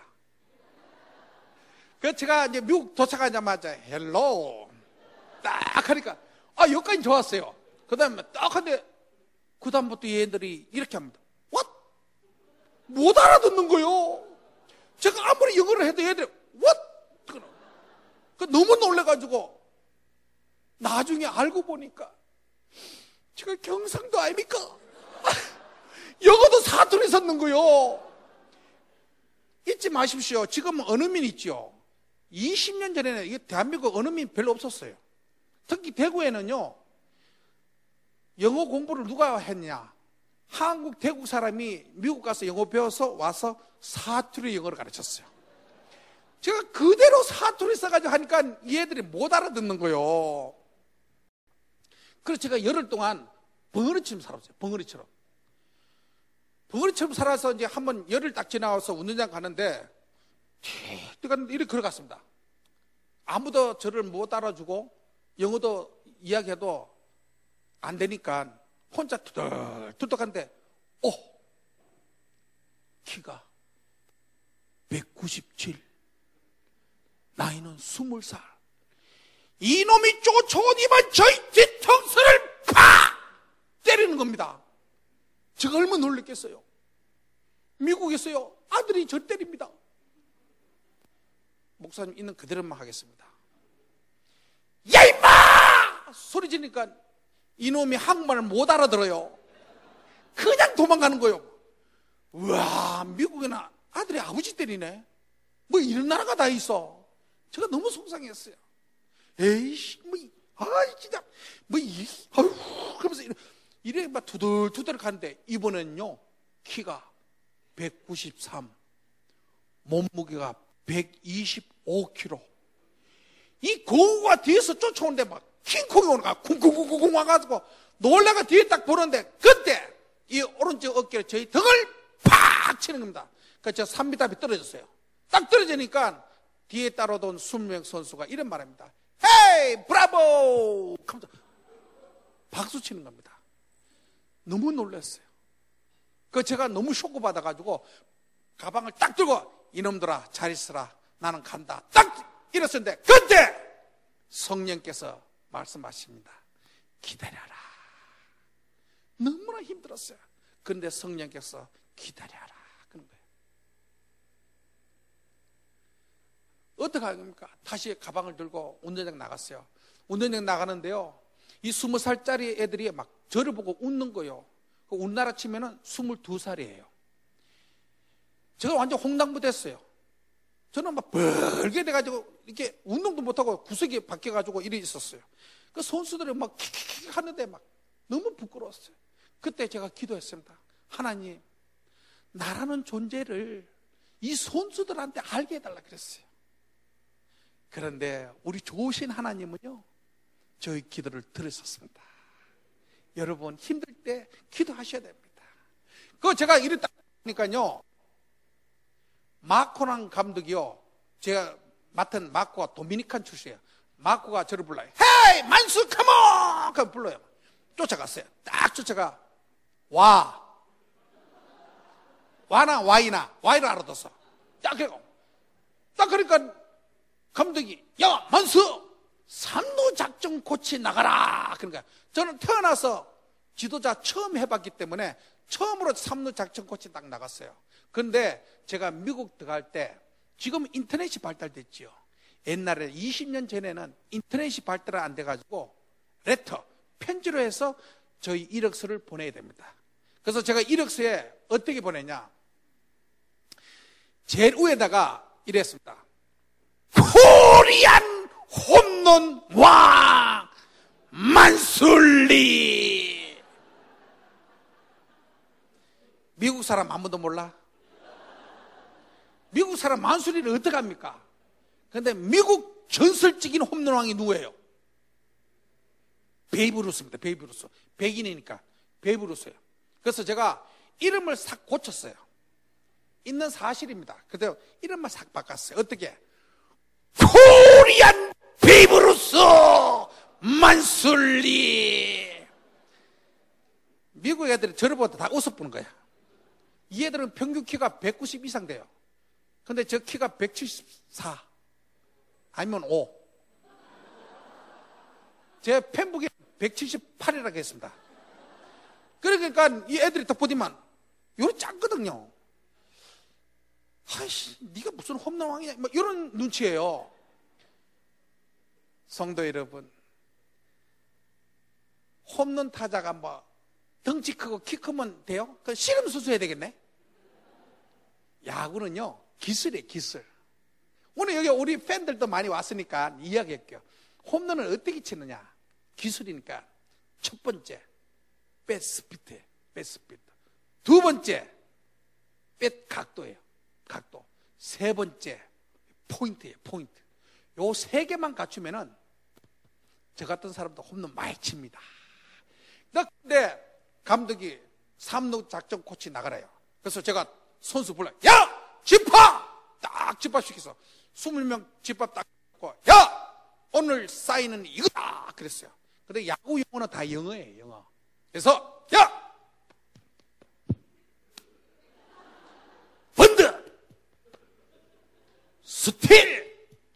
그래서 제가 이제 미국 도착하자마자 헬로 딱 하니까 아 여기까지 좋았어요. 그 다음에 딱 하는데 그 다음부터 얘들이 이렇게 합니다. What? 못 알아듣는 거요. 제가 아무리 영어를 해도 얘들이 What? 그 너무 놀래가지고 나중에 알고 보니까 제가 경상도 아닙니까? 영어도 사투리 섰는 거요. 잊지 마십시오. 지금 언어민 있죠. 이십 년 전에는 이게 대한민국 언어민 별로 없었어요. 특히 대구에는요 영어 공부를 누가 했냐? 한국 대구 사람이 미국 가서 영어 배워서 와서 사투리 영어를 가르쳤어요. 제가 그대로 사투리 써가지고 하니까 얘들이 못 알아듣는 거예요. 그래서 제가 열흘 동안 벙어리처럼 살았어요. 벙어리처럼. 벙어리처럼 살아서 이제 한번 열흘 딱 지나와서 운동장 가는데 틱 갔는데 이렇게 걸어갔습니다. 아무도 저를 못 알아주고 영어도 이야기해도 안 되니까 혼자 투덜투덜한데 오! 키가 백구십칠, 나이는 스물 살. 이놈이 쫓아오니만 저희 뒤통수를 팍! 때리는 겁니다. 제가 얼마나 놀랬겠어요. 미국에서요 아들이 저 때립니다. 목사님 있는 그대로만 하겠습니다. 야 임마! 소리 지르니까 이놈이 한국말을 못 알아들어요. 그냥 도망가는 거예요. 우와, 미국에는 아들이 아버지 때리네. 뭐 이런 나라가 다 있어. 제가 너무 속상했어요. 에이씨, 뭐, 아이, 진짜, 뭐, 이, 아유, 그러면서 이래, 이래 막 투덜투덜 가는데, 이번엔요, 키가 백구십삼, 몸무게가 백이십오 킬로그램. 이 고우가 뒤에서 쫓아오는데 막, 킹콩이 오는 거야. 쿵쿵쿵쿵 와가지고, 놀래가 뒤에 딱 보는데, 그때, 이 오른쪽 어깨를 저희 등을 팍 치는 겁니다. 그래서 저 삼 미터 앞에 떨어졌어요. 딱 떨어지니까, 뒤에 따라오던 이십 명 선수가 이런 말입니다. 헤이, 브라보! 박수 치는 겁니다. 너무 놀랐어요. 그 제가 너무 쇼크 받아가지고 가방을 딱 들고 이놈들아 잘 있어라 나는 간다 딱 이랬었는데 그때 성령께서 말씀하십니다. 기다려라. 너무나 힘들었어요. 그런데 성령께서 기다려라 그런 거예요. 어떻게 합니까? 다시 가방을 들고 운동장 나갔어요. 운동장 나가는데요, 이 스무 살짜리 애들이 막 저를 보고 웃는 거예요. 우리나라 치면은 스물두 살이에요. 제가 완전 홍당무 됐어요. 저는 막 벌게 돼가지고 이렇게 운동도 못하고 구석에 박혀가지고 이래 있었어요. 그 선수들이 막 킥킥킥 하는데 막 너무 부끄러웠어요. 그때 제가 기도했습니다. 하나님, 나라는 존재를 이 선수들한테 알게 해달라 그랬어요. 그런데 우리 좋으신 하나님은요, 저희 기도를 들으셨습니다. 여러분 힘들 때 기도하셔야 됩니다. 그 제가 이랬다 보니까요, 마코랑 감독이요, 제가 맡은 마코가 도미니칸 출신이에요. 마코가 저를 불러요. 헤이 만수 컴온! 그럼 불러요. 쫓아갔어요. 딱 쫓아가. 와. 와나 와이나 와이를 알아뒀어. 딱 그리고 딱 그러니까 감독이 야 만수 삼루 작전 코치 나가라. 그러니까 저는 태어나서 지도자 처음 해봤기 때문에 처음으로 삼루 작전 코치 딱 나갔어요. 그런데 제가 미국 들어갈 때 지금 인터넷이 발달됐지요. 옛날에 이십 년 전에는 인터넷이 발달 안 돼가지고 레터, 편지로 해서 저희 이력서를 보내야 됩니다. 그래서 제가 이력서에 어떻게 보내냐, 제일 위에다가 이랬습니다. 코리안 홈런 왕 만술리. 미국 사람 아무도 몰라? 미국 사람 만술리를 어떻게 합니까? 그런데 미국 전설적인 홈런왕이 누구예요? 베이브 루스입니다. 베이브 루스. 백인이니까 베이브 루스예요. 그래서 제가 이름을 싹 고쳤어요. 있는 사실입니다. 그래서 이름만 싹 바꿨어요. 어떻게? 코리안 베이브 루스 만술리. 미국 애들이 저를 보다 다 웃어보는 거야. 이 애들은 평균 키가 백구십 이상 돼요. 근데 저 키가 백칠십사 아니면 오. 제 팬북에 백칠십팔이라고 했습니다. 그러니까 이 애들이 딱 보지만 요런 작거든요. 아이씨, 네가 무슨 홈런왕이냐, 뭐 이런 눈치예요. 성도 여러분, 홈런 타자가 뭐 덩치 크고 키 크면 돼요? 그 씨름 수술 해야 되겠네. 야구는요 기술이에요, 기술. 오늘 여기 우리 팬들도 많이 왔으니까 이야기할게요. 홈런을 어떻게 치느냐, 기술이니까. 첫 번째, 뱃 스피드, 뱃 스피드. 두 번째, 뱃 각도예요, 각도. 세 번째, 포인트예요, 포인트. 요 세 개만 갖추면은 저 같은 사람도 홈런 많이 칩니다. 근데 감독이 삼루 작전 코치 나가래요. 그래서 제가 선수 불러요. 야! 집합! 딱 집합시켜서 스무 명 집합 딱 하고, 야! 오늘 사인은 이거다! 그랬어요. 근데 야구 용어는 다 영어예요, 영어. 그래서, 야! 번드! 스틸!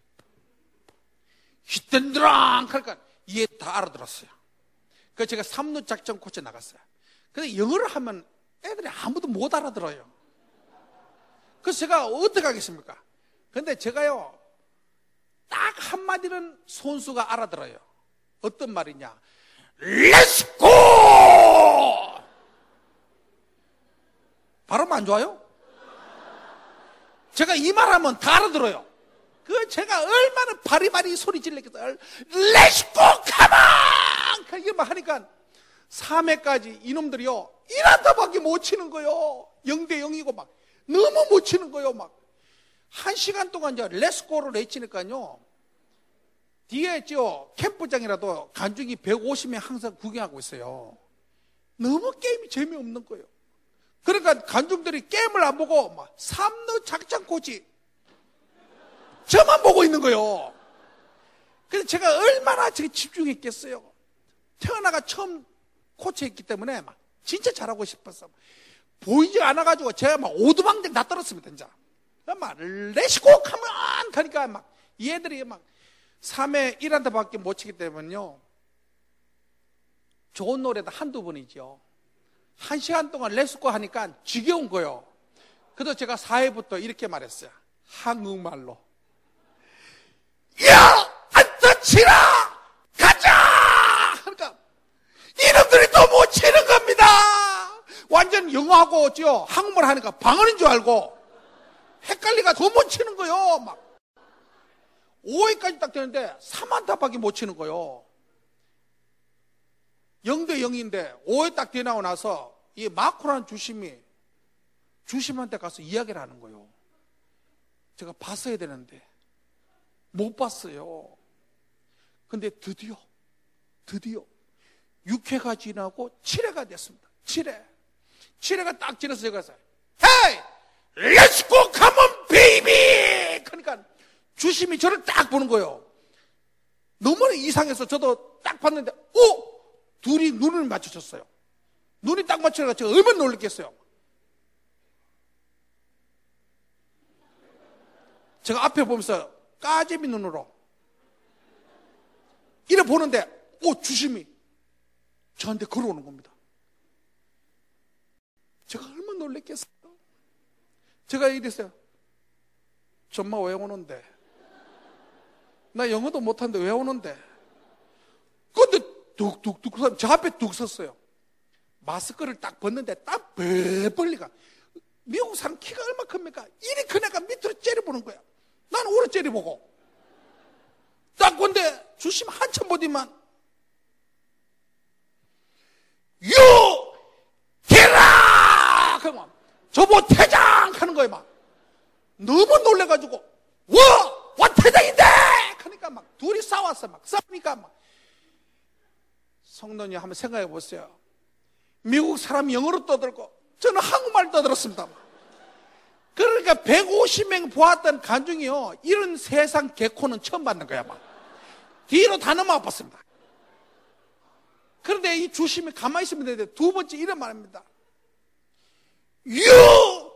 히트앤드랑! 그러니까 이해 다 알아들었어요. 그래서 제가 삼루 작전 코치 나갔어요. 근데 영어를 하면 애들이 아무도 못 알아들어요. 그래서 제가 어떻게 하겠습니까? 근데 제가요, 딱 한마디는 선수가 알아들어요. 어떤 말이냐? 렛츠고! 발음 안 좋아요? 제가 이 말하면 다 알아들어요. 그 제가 얼마나 바리바리 소리 질렀겠어요. 렛츠고 가만! 이렇게 막 하니까 삼 회까지 이놈들이요, 일 안타밖에 못 치는 거예요. 영 대 영이고 막 너무 못 치는 거예요. 막 한 시간 동안 이제 렛츠고를 외치니까요, 뒤에 저 캠프장이라도 관중이 백오십 명 항상 구경하고 있어요. 너무 게임이 재미없는 거예요. 그러니까 관중들이 게임을 안 보고 막 삼루 작전 코치 저만 보고 있는 거예요. 그래서 제가 얼마나 저게 집중했겠어요. 태어나가 처음 코치했기 때문에 막 진짜 잘하고 싶었어. 보이지 않아가지고 제가 막 오두방정 다 떨었습니다, 진짜. 막 레시고 가면 하니까 막 얘들이 막 삼 회 일 안타밖에 못 치기 때문에요. 좋은 노래도 한두 번이죠. 한 시간 동안 레스코 하니까 지겨운 거예요. 그래서 제가 사 회부터 이렇게 말했어요. 한국말로. 야! 안타 치라! 가자! 그러니까 이놈들이 또 못 치는 겁니다. 완전 영어하고 어찌요? 한국말 하니까 방언인 줄 알고 헷갈리가 더 못 치는 거예요. 막 오 회까지 딱 되는데 삼 안타밖에 못 치는 거예요. 영 대 영인데 오 회 딱 되나고 나서 이 마코라는 주심이 주심한테 가서 이야기를 하는 거예요. 제가 봤어야 되는데 못 봤어요. 근데 드디어 드디어 육 회가 지나고 칠 회가 됐습니다. 칠 회 칠 회가 딱 지나서 제가 했어요. Hey! Let's go! Come on, baby! 그러니까 주심이 저를 딱 보는 거예요. 너무나 이상해서 저도 딱 봤는데 오! 둘이 눈을 맞추셨어요. 눈이 딱 맞추니까 제가 얼마나 놀랐겠어요. 제가 앞에 보면서 까제비 눈으로 이래 보는데 오! 주심이 저한테 걸어오는 겁니다. 제가 얼마나 놀랐겠어요. 제가 이랬어요. 전마 왜 오는데? 나 영어도 못하는데 왜 오는데? 근데 뚝뚝뚝 저 앞에 뚝 섰어요. 마스크를 딱 벗는데 딱 벌벌리가 미국 사람 키가 얼마 큽니까? 이리 큰 애가 밑으로 째려보는 거야. 나는 오래 째려보고 딱 본데 주심 한참 보더만 유 개라! 그러면 저보 퇴장! 하는 거예요. 막 너무 놀래가지고 와! 와 퇴장인데! 그러니까 막 둘이 싸웠어. 막 싸우니까 막 성도님 한번 생각해 보세요. 미국 사람이 영어로 떠들고 저는 한국말 떠들었습니다. 그러니까 백오십 명 보았던 간중이요 이런 세상 개코는 처음 받는 거야. 막 뒤로 다 넘어 아팠습니다. 그런데 이 주심이 가만히 있으면 되는데 두 번째 이런 말입니다. You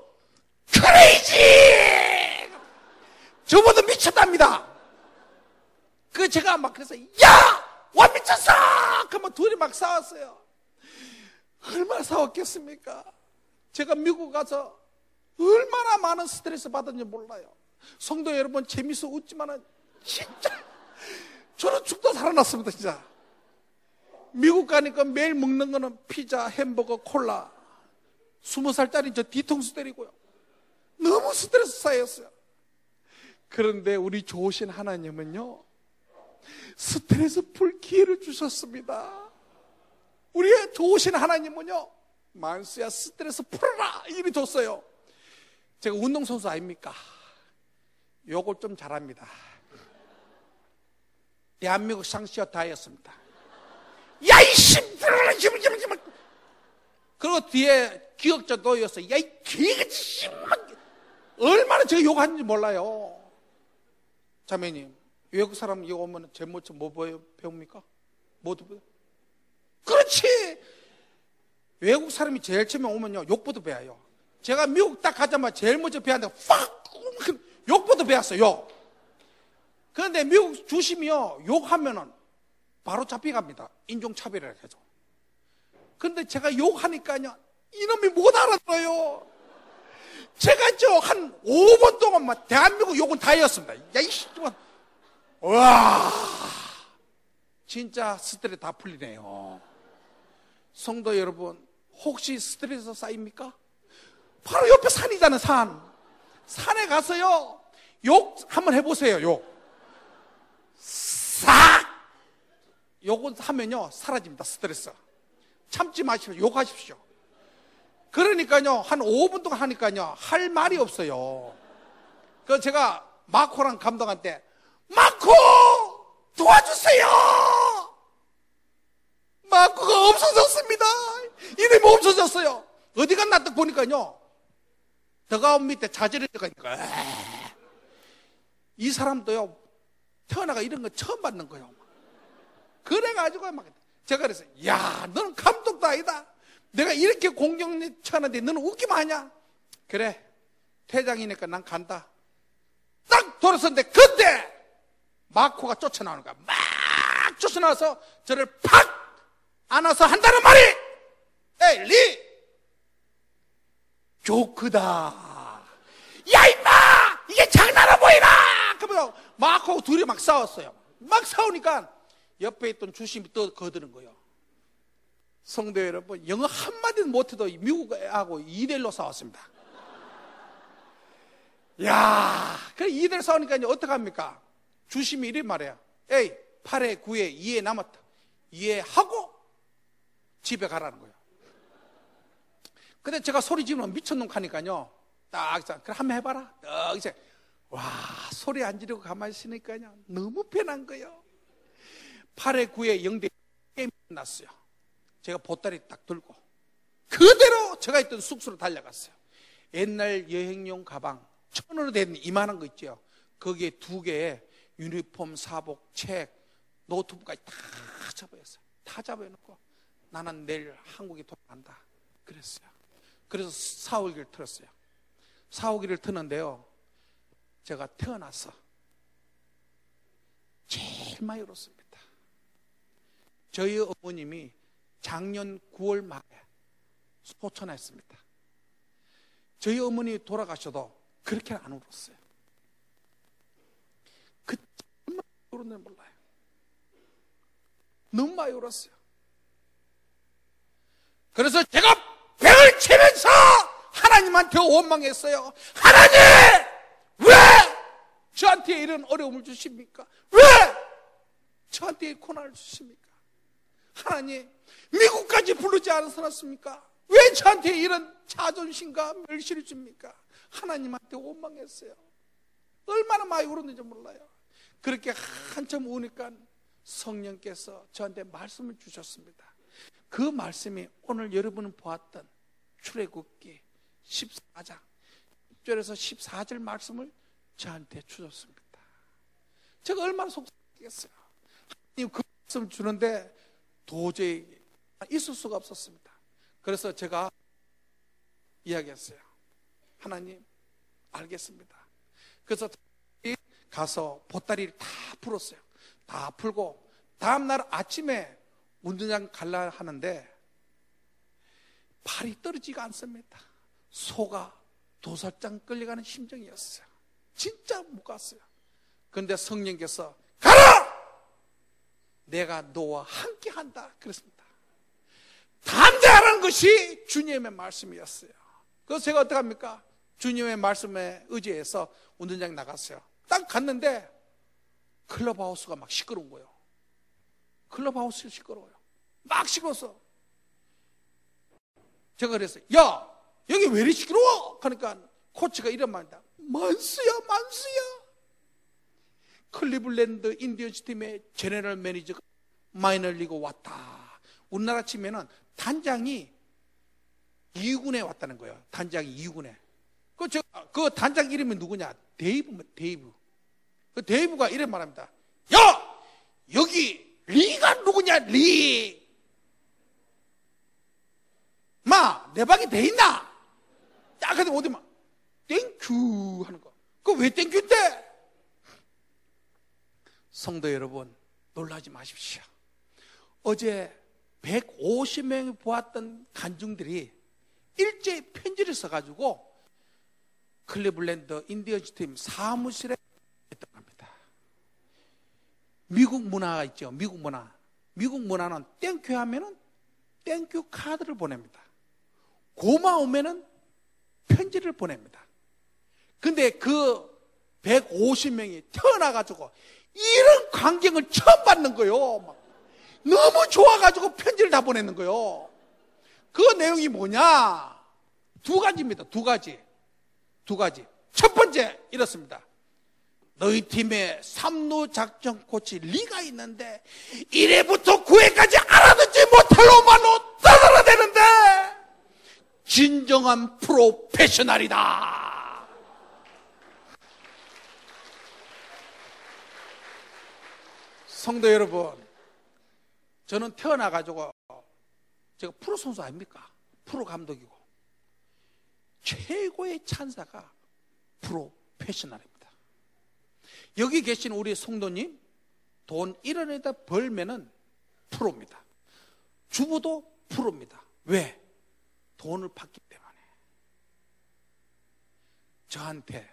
crazy! 저보다 미쳤답니다. 그 제가 막 그래서 야! 와 미쳤어! 그러면 둘이 막 싸웠어요. 얼마나 싸웠겠습니까? 제가 미국 가서 얼마나 많은 스트레스 받았는지 몰라요. 성도 여러분 재밌어 웃지만은 진짜 저는 죽다 살아났습니다. 진짜 미국 가니까 매일 먹는 거는 피자, 햄버거, 콜라. 스무 살짜리 저 뒤통수 때리고요. 너무 스트레스 쌓였어요. 그런데 우리 좋으신 하나님은요 스트레스 풀 기회를 주셨습니다. 우리의 좋으신 하나님은요 만수야 스트레스 풀어라 이리 줬어요. 제가 운동선수 아닙니까? 요걸 좀 잘합니다. 대한민국 상시어 다이었습니다. 야 이씨! 그리고 뒤에 기억자 놓였어요. 야 이 개같이 얼마나 제가 욕하는지 몰라요. 자매님 외국 사람 이거 오면 제일 먼저 뭐 배웁니까? 뭐도 배워요? 그렇지. 외국 사람이 제일 처음에 오면요 욕부터 배워요. 제가 미국 딱 가자마자 제일 먼저 배웠는데 팍! 욕부터 배웠어요. 욕. 그런데 미국 주심이요 욕하면은 바로 잡혀갑니다. 인종차별이라 해서. 그런데 제가 욕하니까요 이놈이 못 알아들어요. 제가 저 한 오 분 동안 막 대한민국 욕은 다이었습니다. 야 이씨, 와, 진짜 스트레스 다 풀리네요. 성도 여러분, 혹시 스트레스 쌓입니까? 바로 옆에 산이잖아요. 산. 산에 가서요 욕 한번 해보세요. 욕 싹 욕은 하면요 사라집니다. 스트레스 참지 마십시오. 욕하십시오. 그러니까요 한 오 분 동안 하니까요 할 말이 없어요. 그래서 제가 마코랑 감독한테 마코 도와주세요. 마코가 없어졌습니다. 이름이 없어졌어요. 어디 갔나 딱 보니까요 더가웃 밑에 자질을 들어가니까 이 사람도요 태어나가 이런 거 처음 받는 거예요. 그래가지고 막 제가 그랬어요. 야 너는 감독도 아니다. 내가 이렇게 공격하는데 너는 웃기만 하냐? 그래, 퇴장이니까 난 간다. 딱 돌아섰는데 그때 마코가 쫓아나오는 거야. 막 쫓아나와서 저를 팍 안아서 한다는 말이, 에이 리 조크다. 야 임마, 이게 장난아 보이나? 그러면서 마코하고 둘이 막 싸웠어요. 막 싸우니까 옆에 있던 주심이 또 거드는 거예요. 성도 여러분, 영어 한마디도 못해도 미국하고 이 대 일로 싸웠습니다. 야, 그래 이 대 일 싸우니까 이제 어떡합니까? 주심이 이래 말해요. 에이, 팔 회, 구 회, 이 회 남았다. 이해하고 집에 가라는 거예요. 근데 제가 소리 지르면 미쳤놈 하니까요. 딱, 그래, 한번 해봐라. 딱, 이제, 와, 소리 안 지르고 가만히 있으니까요. 너무 편한 거예요. 팔 회, 구 회, 영 대 게임이 끝났어요. 제가 보따리 딱 들고 그대로 제가 있던 숙소로 달려갔어요. 옛날 여행용 가방 천 원으로 된 이만한 거 있죠. 거기에 두 개의 유니폼, 사복, 책, 노트북까지 다 잡아였어요. 다 잡아놓고 나는 내일 한국에 돌아간다 그랬어요. 그래서 사오기를 틀었어요. 사오기를 트는데요, 제가 태어나서 제일 많이 울었습니다. 저희 어머님이 작년 구월 말에 소천했습니다. 저희 어머니 돌아가셔도 그렇게는 안 울었어요. 그 얼마나 울었는지 몰라요. 너무 많이 울었어요. 그래서 제가 벽을 치면서 하나님한테 원망했어요. 하나님, 왜 저한테 이런 어려움을 주십니까? 왜 저한테 이 고난을 주십니까? 하나님, 미국까지 부르지 않았습니까? 왜 저한테 이런 자존심과 멸시를 줍니까? 하나님한테 원망했어요. 얼마나 많이 울었는지 몰라요. 그렇게 한참 우니까 성령께서 저한테 말씀을 주셨습니다. 그 말씀이 오늘 여러분은 보았던 출애굽기 십사 장 십 절에서 십사 절 말씀을 저한테 주셨습니다. 제가 얼마나 속상했겠어요. 하나님 그 말씀을 주는데 도저히 있을 수가 없었습니다. 그래서 제가 이야기했어요. 하나님, 알겠습니다. 그래서 가서 보따리를 다 풀었어요. 다 풀고 다음날 아침에 운동장 갈라 하는데 발이 떨어지지가 않습니다. 소가 도살장 끌려가는 심정이었어요. 진짜 못 갔어요. 그런데 성령께서 가라! 내가 너와 함께 한다 그랬습니다. 담대하라는 것이 주님의 말씀이었어요. 그래서 제가 어떡합니까? 주님의 말씀에 의지해서 운동장 나갔어요. 딱 갔는데 클럽하우스가 막 시끄러운 거예요. 클럽하우스가 시끄러워요. 막 시끄러워서 제가 그랬어요. 야, 여기 왜 이리 시끄러워? 그러니까 코치가 이런 말이다. 만수야, 만수야. 클리블랜드 인디언스 팀의 제너럴 매니저가 마이너리그 왔다. 우리나라 치면은 단장이 이 군에 왔다는 거예요. 단장이 이 군에. 그, 저, 그 단장 이름이 누구냐? 데이브, 데이브. 그 데이브가 이런 말합니다. 야! 여기 리가 누구냐? 리! 마, 내 방에 돼 있나? 딱 근데 어디 막, 땡큐 하는 거. 그거 왜 땡큐인데? 성도 여러분, 놀라지 마십시오. 어제 백오십 명이 보았던 간증들이 일제히 편지를 써가지고 클리블랜드 인디언스 팀 사무실에 했던 겁니다. 미국 문화가 있죠. 미국 문화. 미국 문화는 땡큐 하면은 땡큐 카드를 보냅니다. 고마우면은 편지를 보냅니다. 근데 그 백오십 명이 태어나가지고 이런 광경을 처음 받는 거예요. 막 너무 좋아가지고 편지를 다 보내는 거예요. 그 내용이 뭐냐? 두 가지입니다. 두 가지. 두 가지. 첫 번째, 이렇습니다. 너희 팀에 삼루 작전 코치 리가 있는데 일 회부터 구 회까지 알아듣지 못할 오만로 떠들어야 되는데 진정한 프로페셔널이다. 성도 여러분, 저는 태어나가지고 제가 프로 선수 아닙니까? 프로 감독이고 최고의 찬사가 프로페셔널입니다. 여기 계신 우리 성도님 돈 일원에다 벌면은 프로입니다. 주부도 프로입니다. 왜? 돈을 받기 때문에. 저한테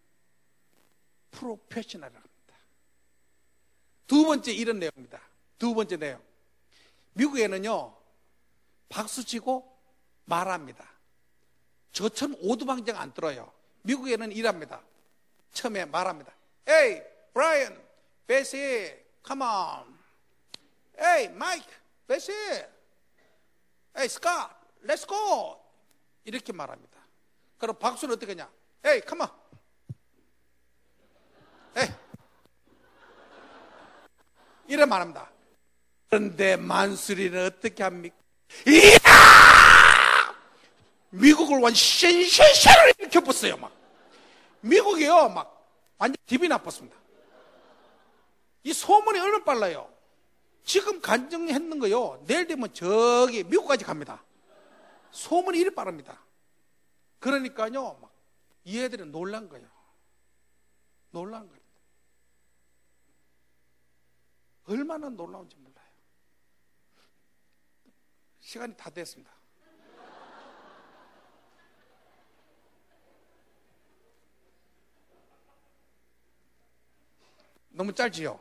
프로페셔널이라고 합니다. 두 번째 이런 내용입니다. 두 번째 내용. 미국에는요 박수치고 말합니다. 저처럼 오두방정 안 들어요. 미국에는 일합니다. 처음에 말합니다. Hey, Brian, Bessie, come on. Hey, Mike, Bessie. Hey, Scott, let's go. 이렇게 말합니다. 그럼 박수는 어떻게 하냐? Hey, come on. Hey. 이래 말합니다. 그런데 만수리는 어떻게 합니까? 이야! 미국을 완 센세이션을 일으켜봤어요. 막 미국이요 막 완전 기분이 나빴습니다. 이 소문이 얼마나 빨라요. 지금 간증했는 거요 내일 되면 저기 미국까지 갑니다. 소문이 이리 빠릅니다. 그러니까요 막 이 애들은 놀란 거예요. 놀란 거예요. 얼마나 놀라운지 몰라요. 시간이 다 됐습니다. 너무 짧지요?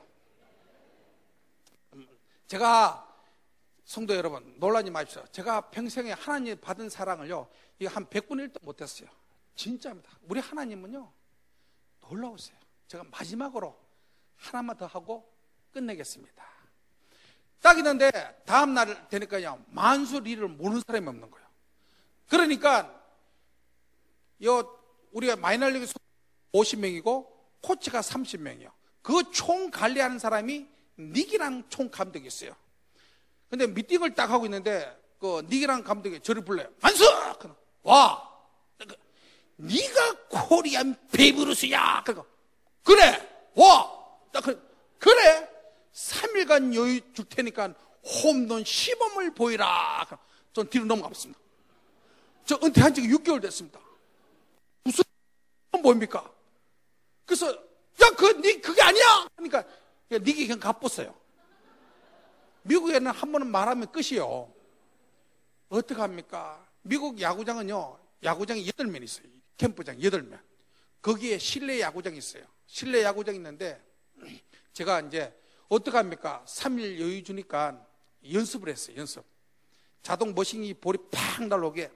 제가 성도 여러분 놀라지 마십시오. 제가 평생에 하나님 받은 사랑을요 이거 한 백분의 일도 못했어요. 진짜입니다. 우리 하나님은요 놀라우세요. 제가 마지막으로 하나만 더 하고 끝내겠습니다. 딱 있는데 다음 날 되니까요 만수리를 모르는 사람이 없는 거예요. 그러니까 요 우리가 마이너리그 오십 명이고 코치가 삼십 명이요. 그 총 관리하는 사람이 닉이랑 총 감독이 있어요. 근데 미팅을 딱 하고 있는데 그 닉이랑 감독이 저를 불러요. 만수! 와! 네가 코리안 베이브루스야. 그래! 와! 그래! 삼 일간 여유 줄 테니까 홈런 시범을 보이라. 전 뒤로 넘어가 봤습니다. 저 은퇴한 지가 육 개월 됐습니다. 무슨 뭡니까? 그래서 야, 그, 니, 그게 아니야! 그러니까, 닉이 그냥 갚았어요. 미국에는 한 번은 말하면 끝이요. 어떡합니까? 미국 야구장은요, 야구장이 여덟 면 있어요. 캠프장 여덟 면. 거기에 실내 야구장이 있어요. 실내 야구장이 있는데, 제가 이제, 어떡합니까? 삼 일 여유 주니까 연습을 했어요, 연습. 자동 머신이 볼이 팍 날라오게,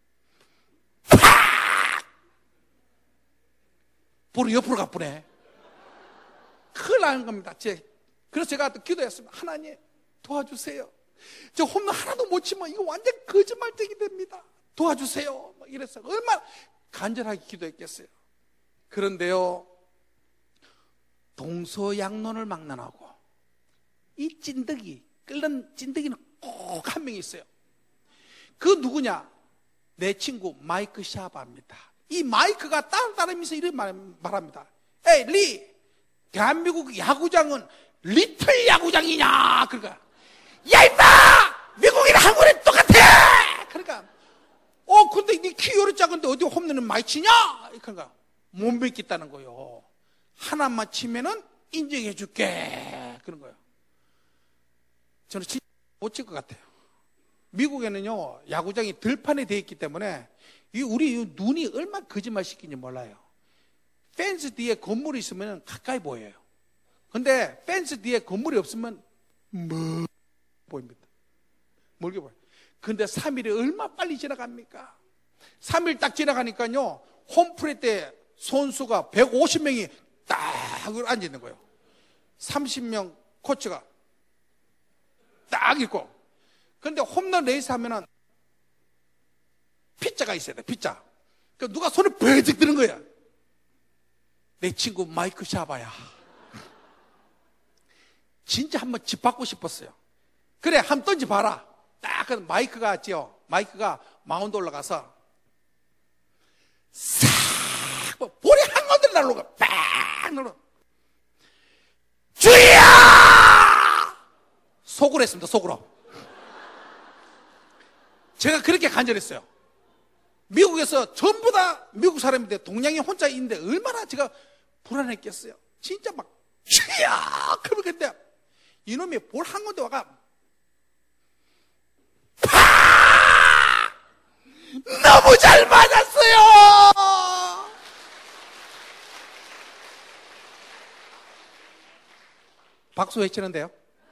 팍! 볼이 옆으로 가쁘네. 큰일 나는 겁니다. 제. 그래서 제가 또 기도했습니다. 하나님 도와주세요. 저 홈런 하나도 못 치면 이거 완전 거짓말쟁이 됩니다. 도와주세요. 막 이랬어요. 얼마나 간절하게 기도했겠어요. 그런데요 동서양론을 막론하고 이 찐득이 끓는 찐득이는 꼭 한 명 있어요. 그 누구냐? 내 친구 마이크 샤바입니다. 이 마이크가 다른 사람이서 이렇게 말, 말합니다. 에이 리, 대한민국 야구장은 리틀 야구장이냐? 그러니까 야 임마! 미국이랑 한국이랑 똑같아! 그러니까 어 근데 니 키 요리 작은데 어디 홈런은 많이 치냐? 그러니까 못 믿겠다는 거예요. 하나만 치면은 인정해 줄게 그런 거예요. 저는 진짜 못 칠 것 같아요. 미국에는요 야구장이 들판에 되어 있기 때문에 이 우리 눈이 얼마나 거짓말 시키는지 몰라요. 펜스 뒤에 건물이 있으면 가까이 보여요. 근데 펜스 뒤에 건물이 없으면 멀 보입니다. 멀게 보여요. 근데 삼 일이 얼마나 빨리 지나갑니까? 삼 일 딱 지나가니까요 홈플레이 때 선수가 백오십 명이 딱 앉아 있는 거예요. 삼십 명 코치가 딱 있고. 근데 홈런 레이스 하면은 피자가 있어야 돼, 피자. 그러니까 누가 손을 벌쩍 드는 거야. 내 친구 마이크 샤바야. 진짜 한번 집 받고 싶었어요. 그래, 한번 던져봐라. 딱, 그 마이크가 있죠. 마이크가 마운드 올라가서 싹, 볼이 한 건들 날라가. 빡! 날라. 주희야! 속으로 했습니다, 속으로. 제가 그렇게 간절했어요. 미국에서 전부 다 미국 사람인데 동양인 혼자 있는데 얼마나 제가 불안했겠어요. 진짜 막 쥐야 그러면 근데 이놈이 볼 한 군데 와가 파 너무 잘 맞았어요. 박수 외치는데요.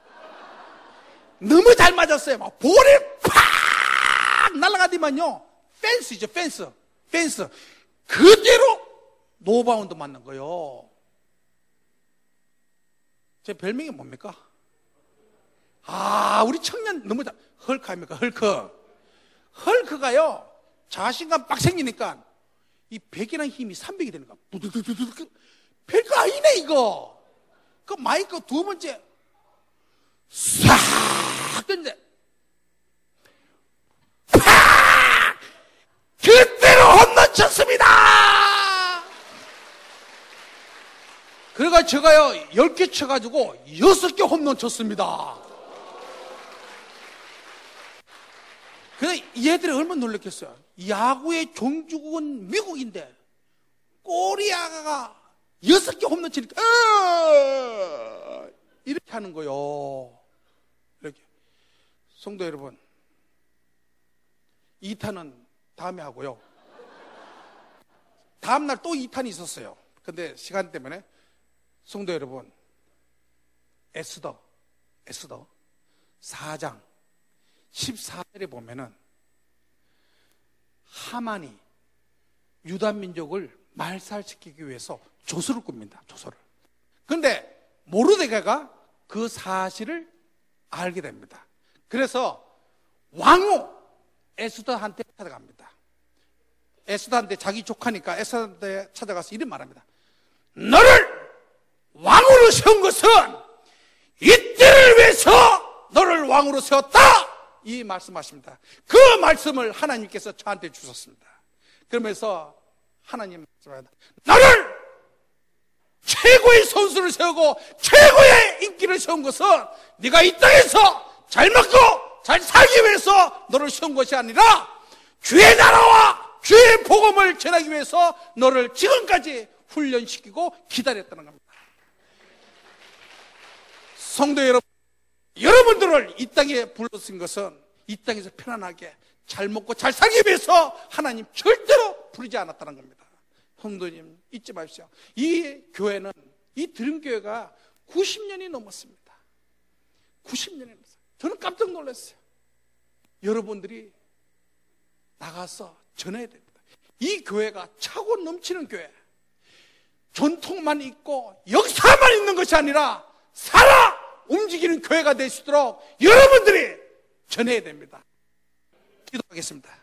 너무 잘 맞았어요. 막 볼이 팍 날아가더만요. 펜스죠, 펜스. 펜스. 그대로 노바운드 맞는 거예요. 제 별명이 뭡니까? 아, 우리 청년 너무 잘, 헐크 아닙니까? 헐크. 헐크가요, 자신감 빡 생기니까 이 백이라는 힘이 삼백이 되는 거야. 부두두두두. 별거 아니네, 이거. 그 마이크 두 번째, 싹! 근데, 팍! 그때로 홈런 쳤습니다! 그래가 제가요, 열 개 쳐가지고, 여섯 개 홈런 쳤습니다. 근데 얘들이 얼마나 놀랐겠어요. 야구의 종주국은 미국인데, 꼬리아가 여섯 개 홈런 치니까, 어! 이렇게 하는 거요. 이렇게. 성도 여러분, 이 탄은 다음에 하고요. 다음날 또 이 탄이 있었어요. 근데 시간 때문에, 성도 여러분, 에스더, 에스더 사 장 십사 절에 보면은 하만이 유다 민족을 말살시키기 위해서 조서를 꿉니다. 조서를. 그런데 모르드게가 그 사실을 알게 됩니다. 그래서 왕후 에스더한테 찾아갑니다. 에스더한테 자기 조카니까 에스더한테 찾아가서 이런 말합니다. 너를 왕으로 세운 것은 이때를 위해서 너를 왕으로 세웠다! 이 말씀하십니다. 그 말씀을 하나님께서 저한테 주셨습니다. 그러면서 하나님 말씀합니다. 너를 최고의 선수를 세우고 최고의 인기를 세운 것은 네가 이 땅에서 잘 먹고 잘 살기 위해서 너를 세운 것이 아니라 주의 나라와 주의 복음을 전하기 위해서 너를 지금까지 훈련시키고 기다렸다는 겁니다. 성도 여러분, 여러분들을 이 땅에 불러쓴 것은 이 땅에서 편안하게 잘 먹고 잘 살기 위해서 하나님 절대로 부르지 않았다는 겁니다. 성도님 잊지 마십시오. 이 교회는, 이 드림교회가 구십 년이 넘었습니다. 구십 년이 넘었어요. 저는 깜짝 놀랐어요. 여러분들이 나가서 전해야 됩니다. 이 교회가 차고 넘치는 교회, 전통만 있고 역사만 있는 것이 아니라 살아 움직이는 교회가 될 수 있도록 여러분들이 전해야 됩니다. 기도하겠습니다.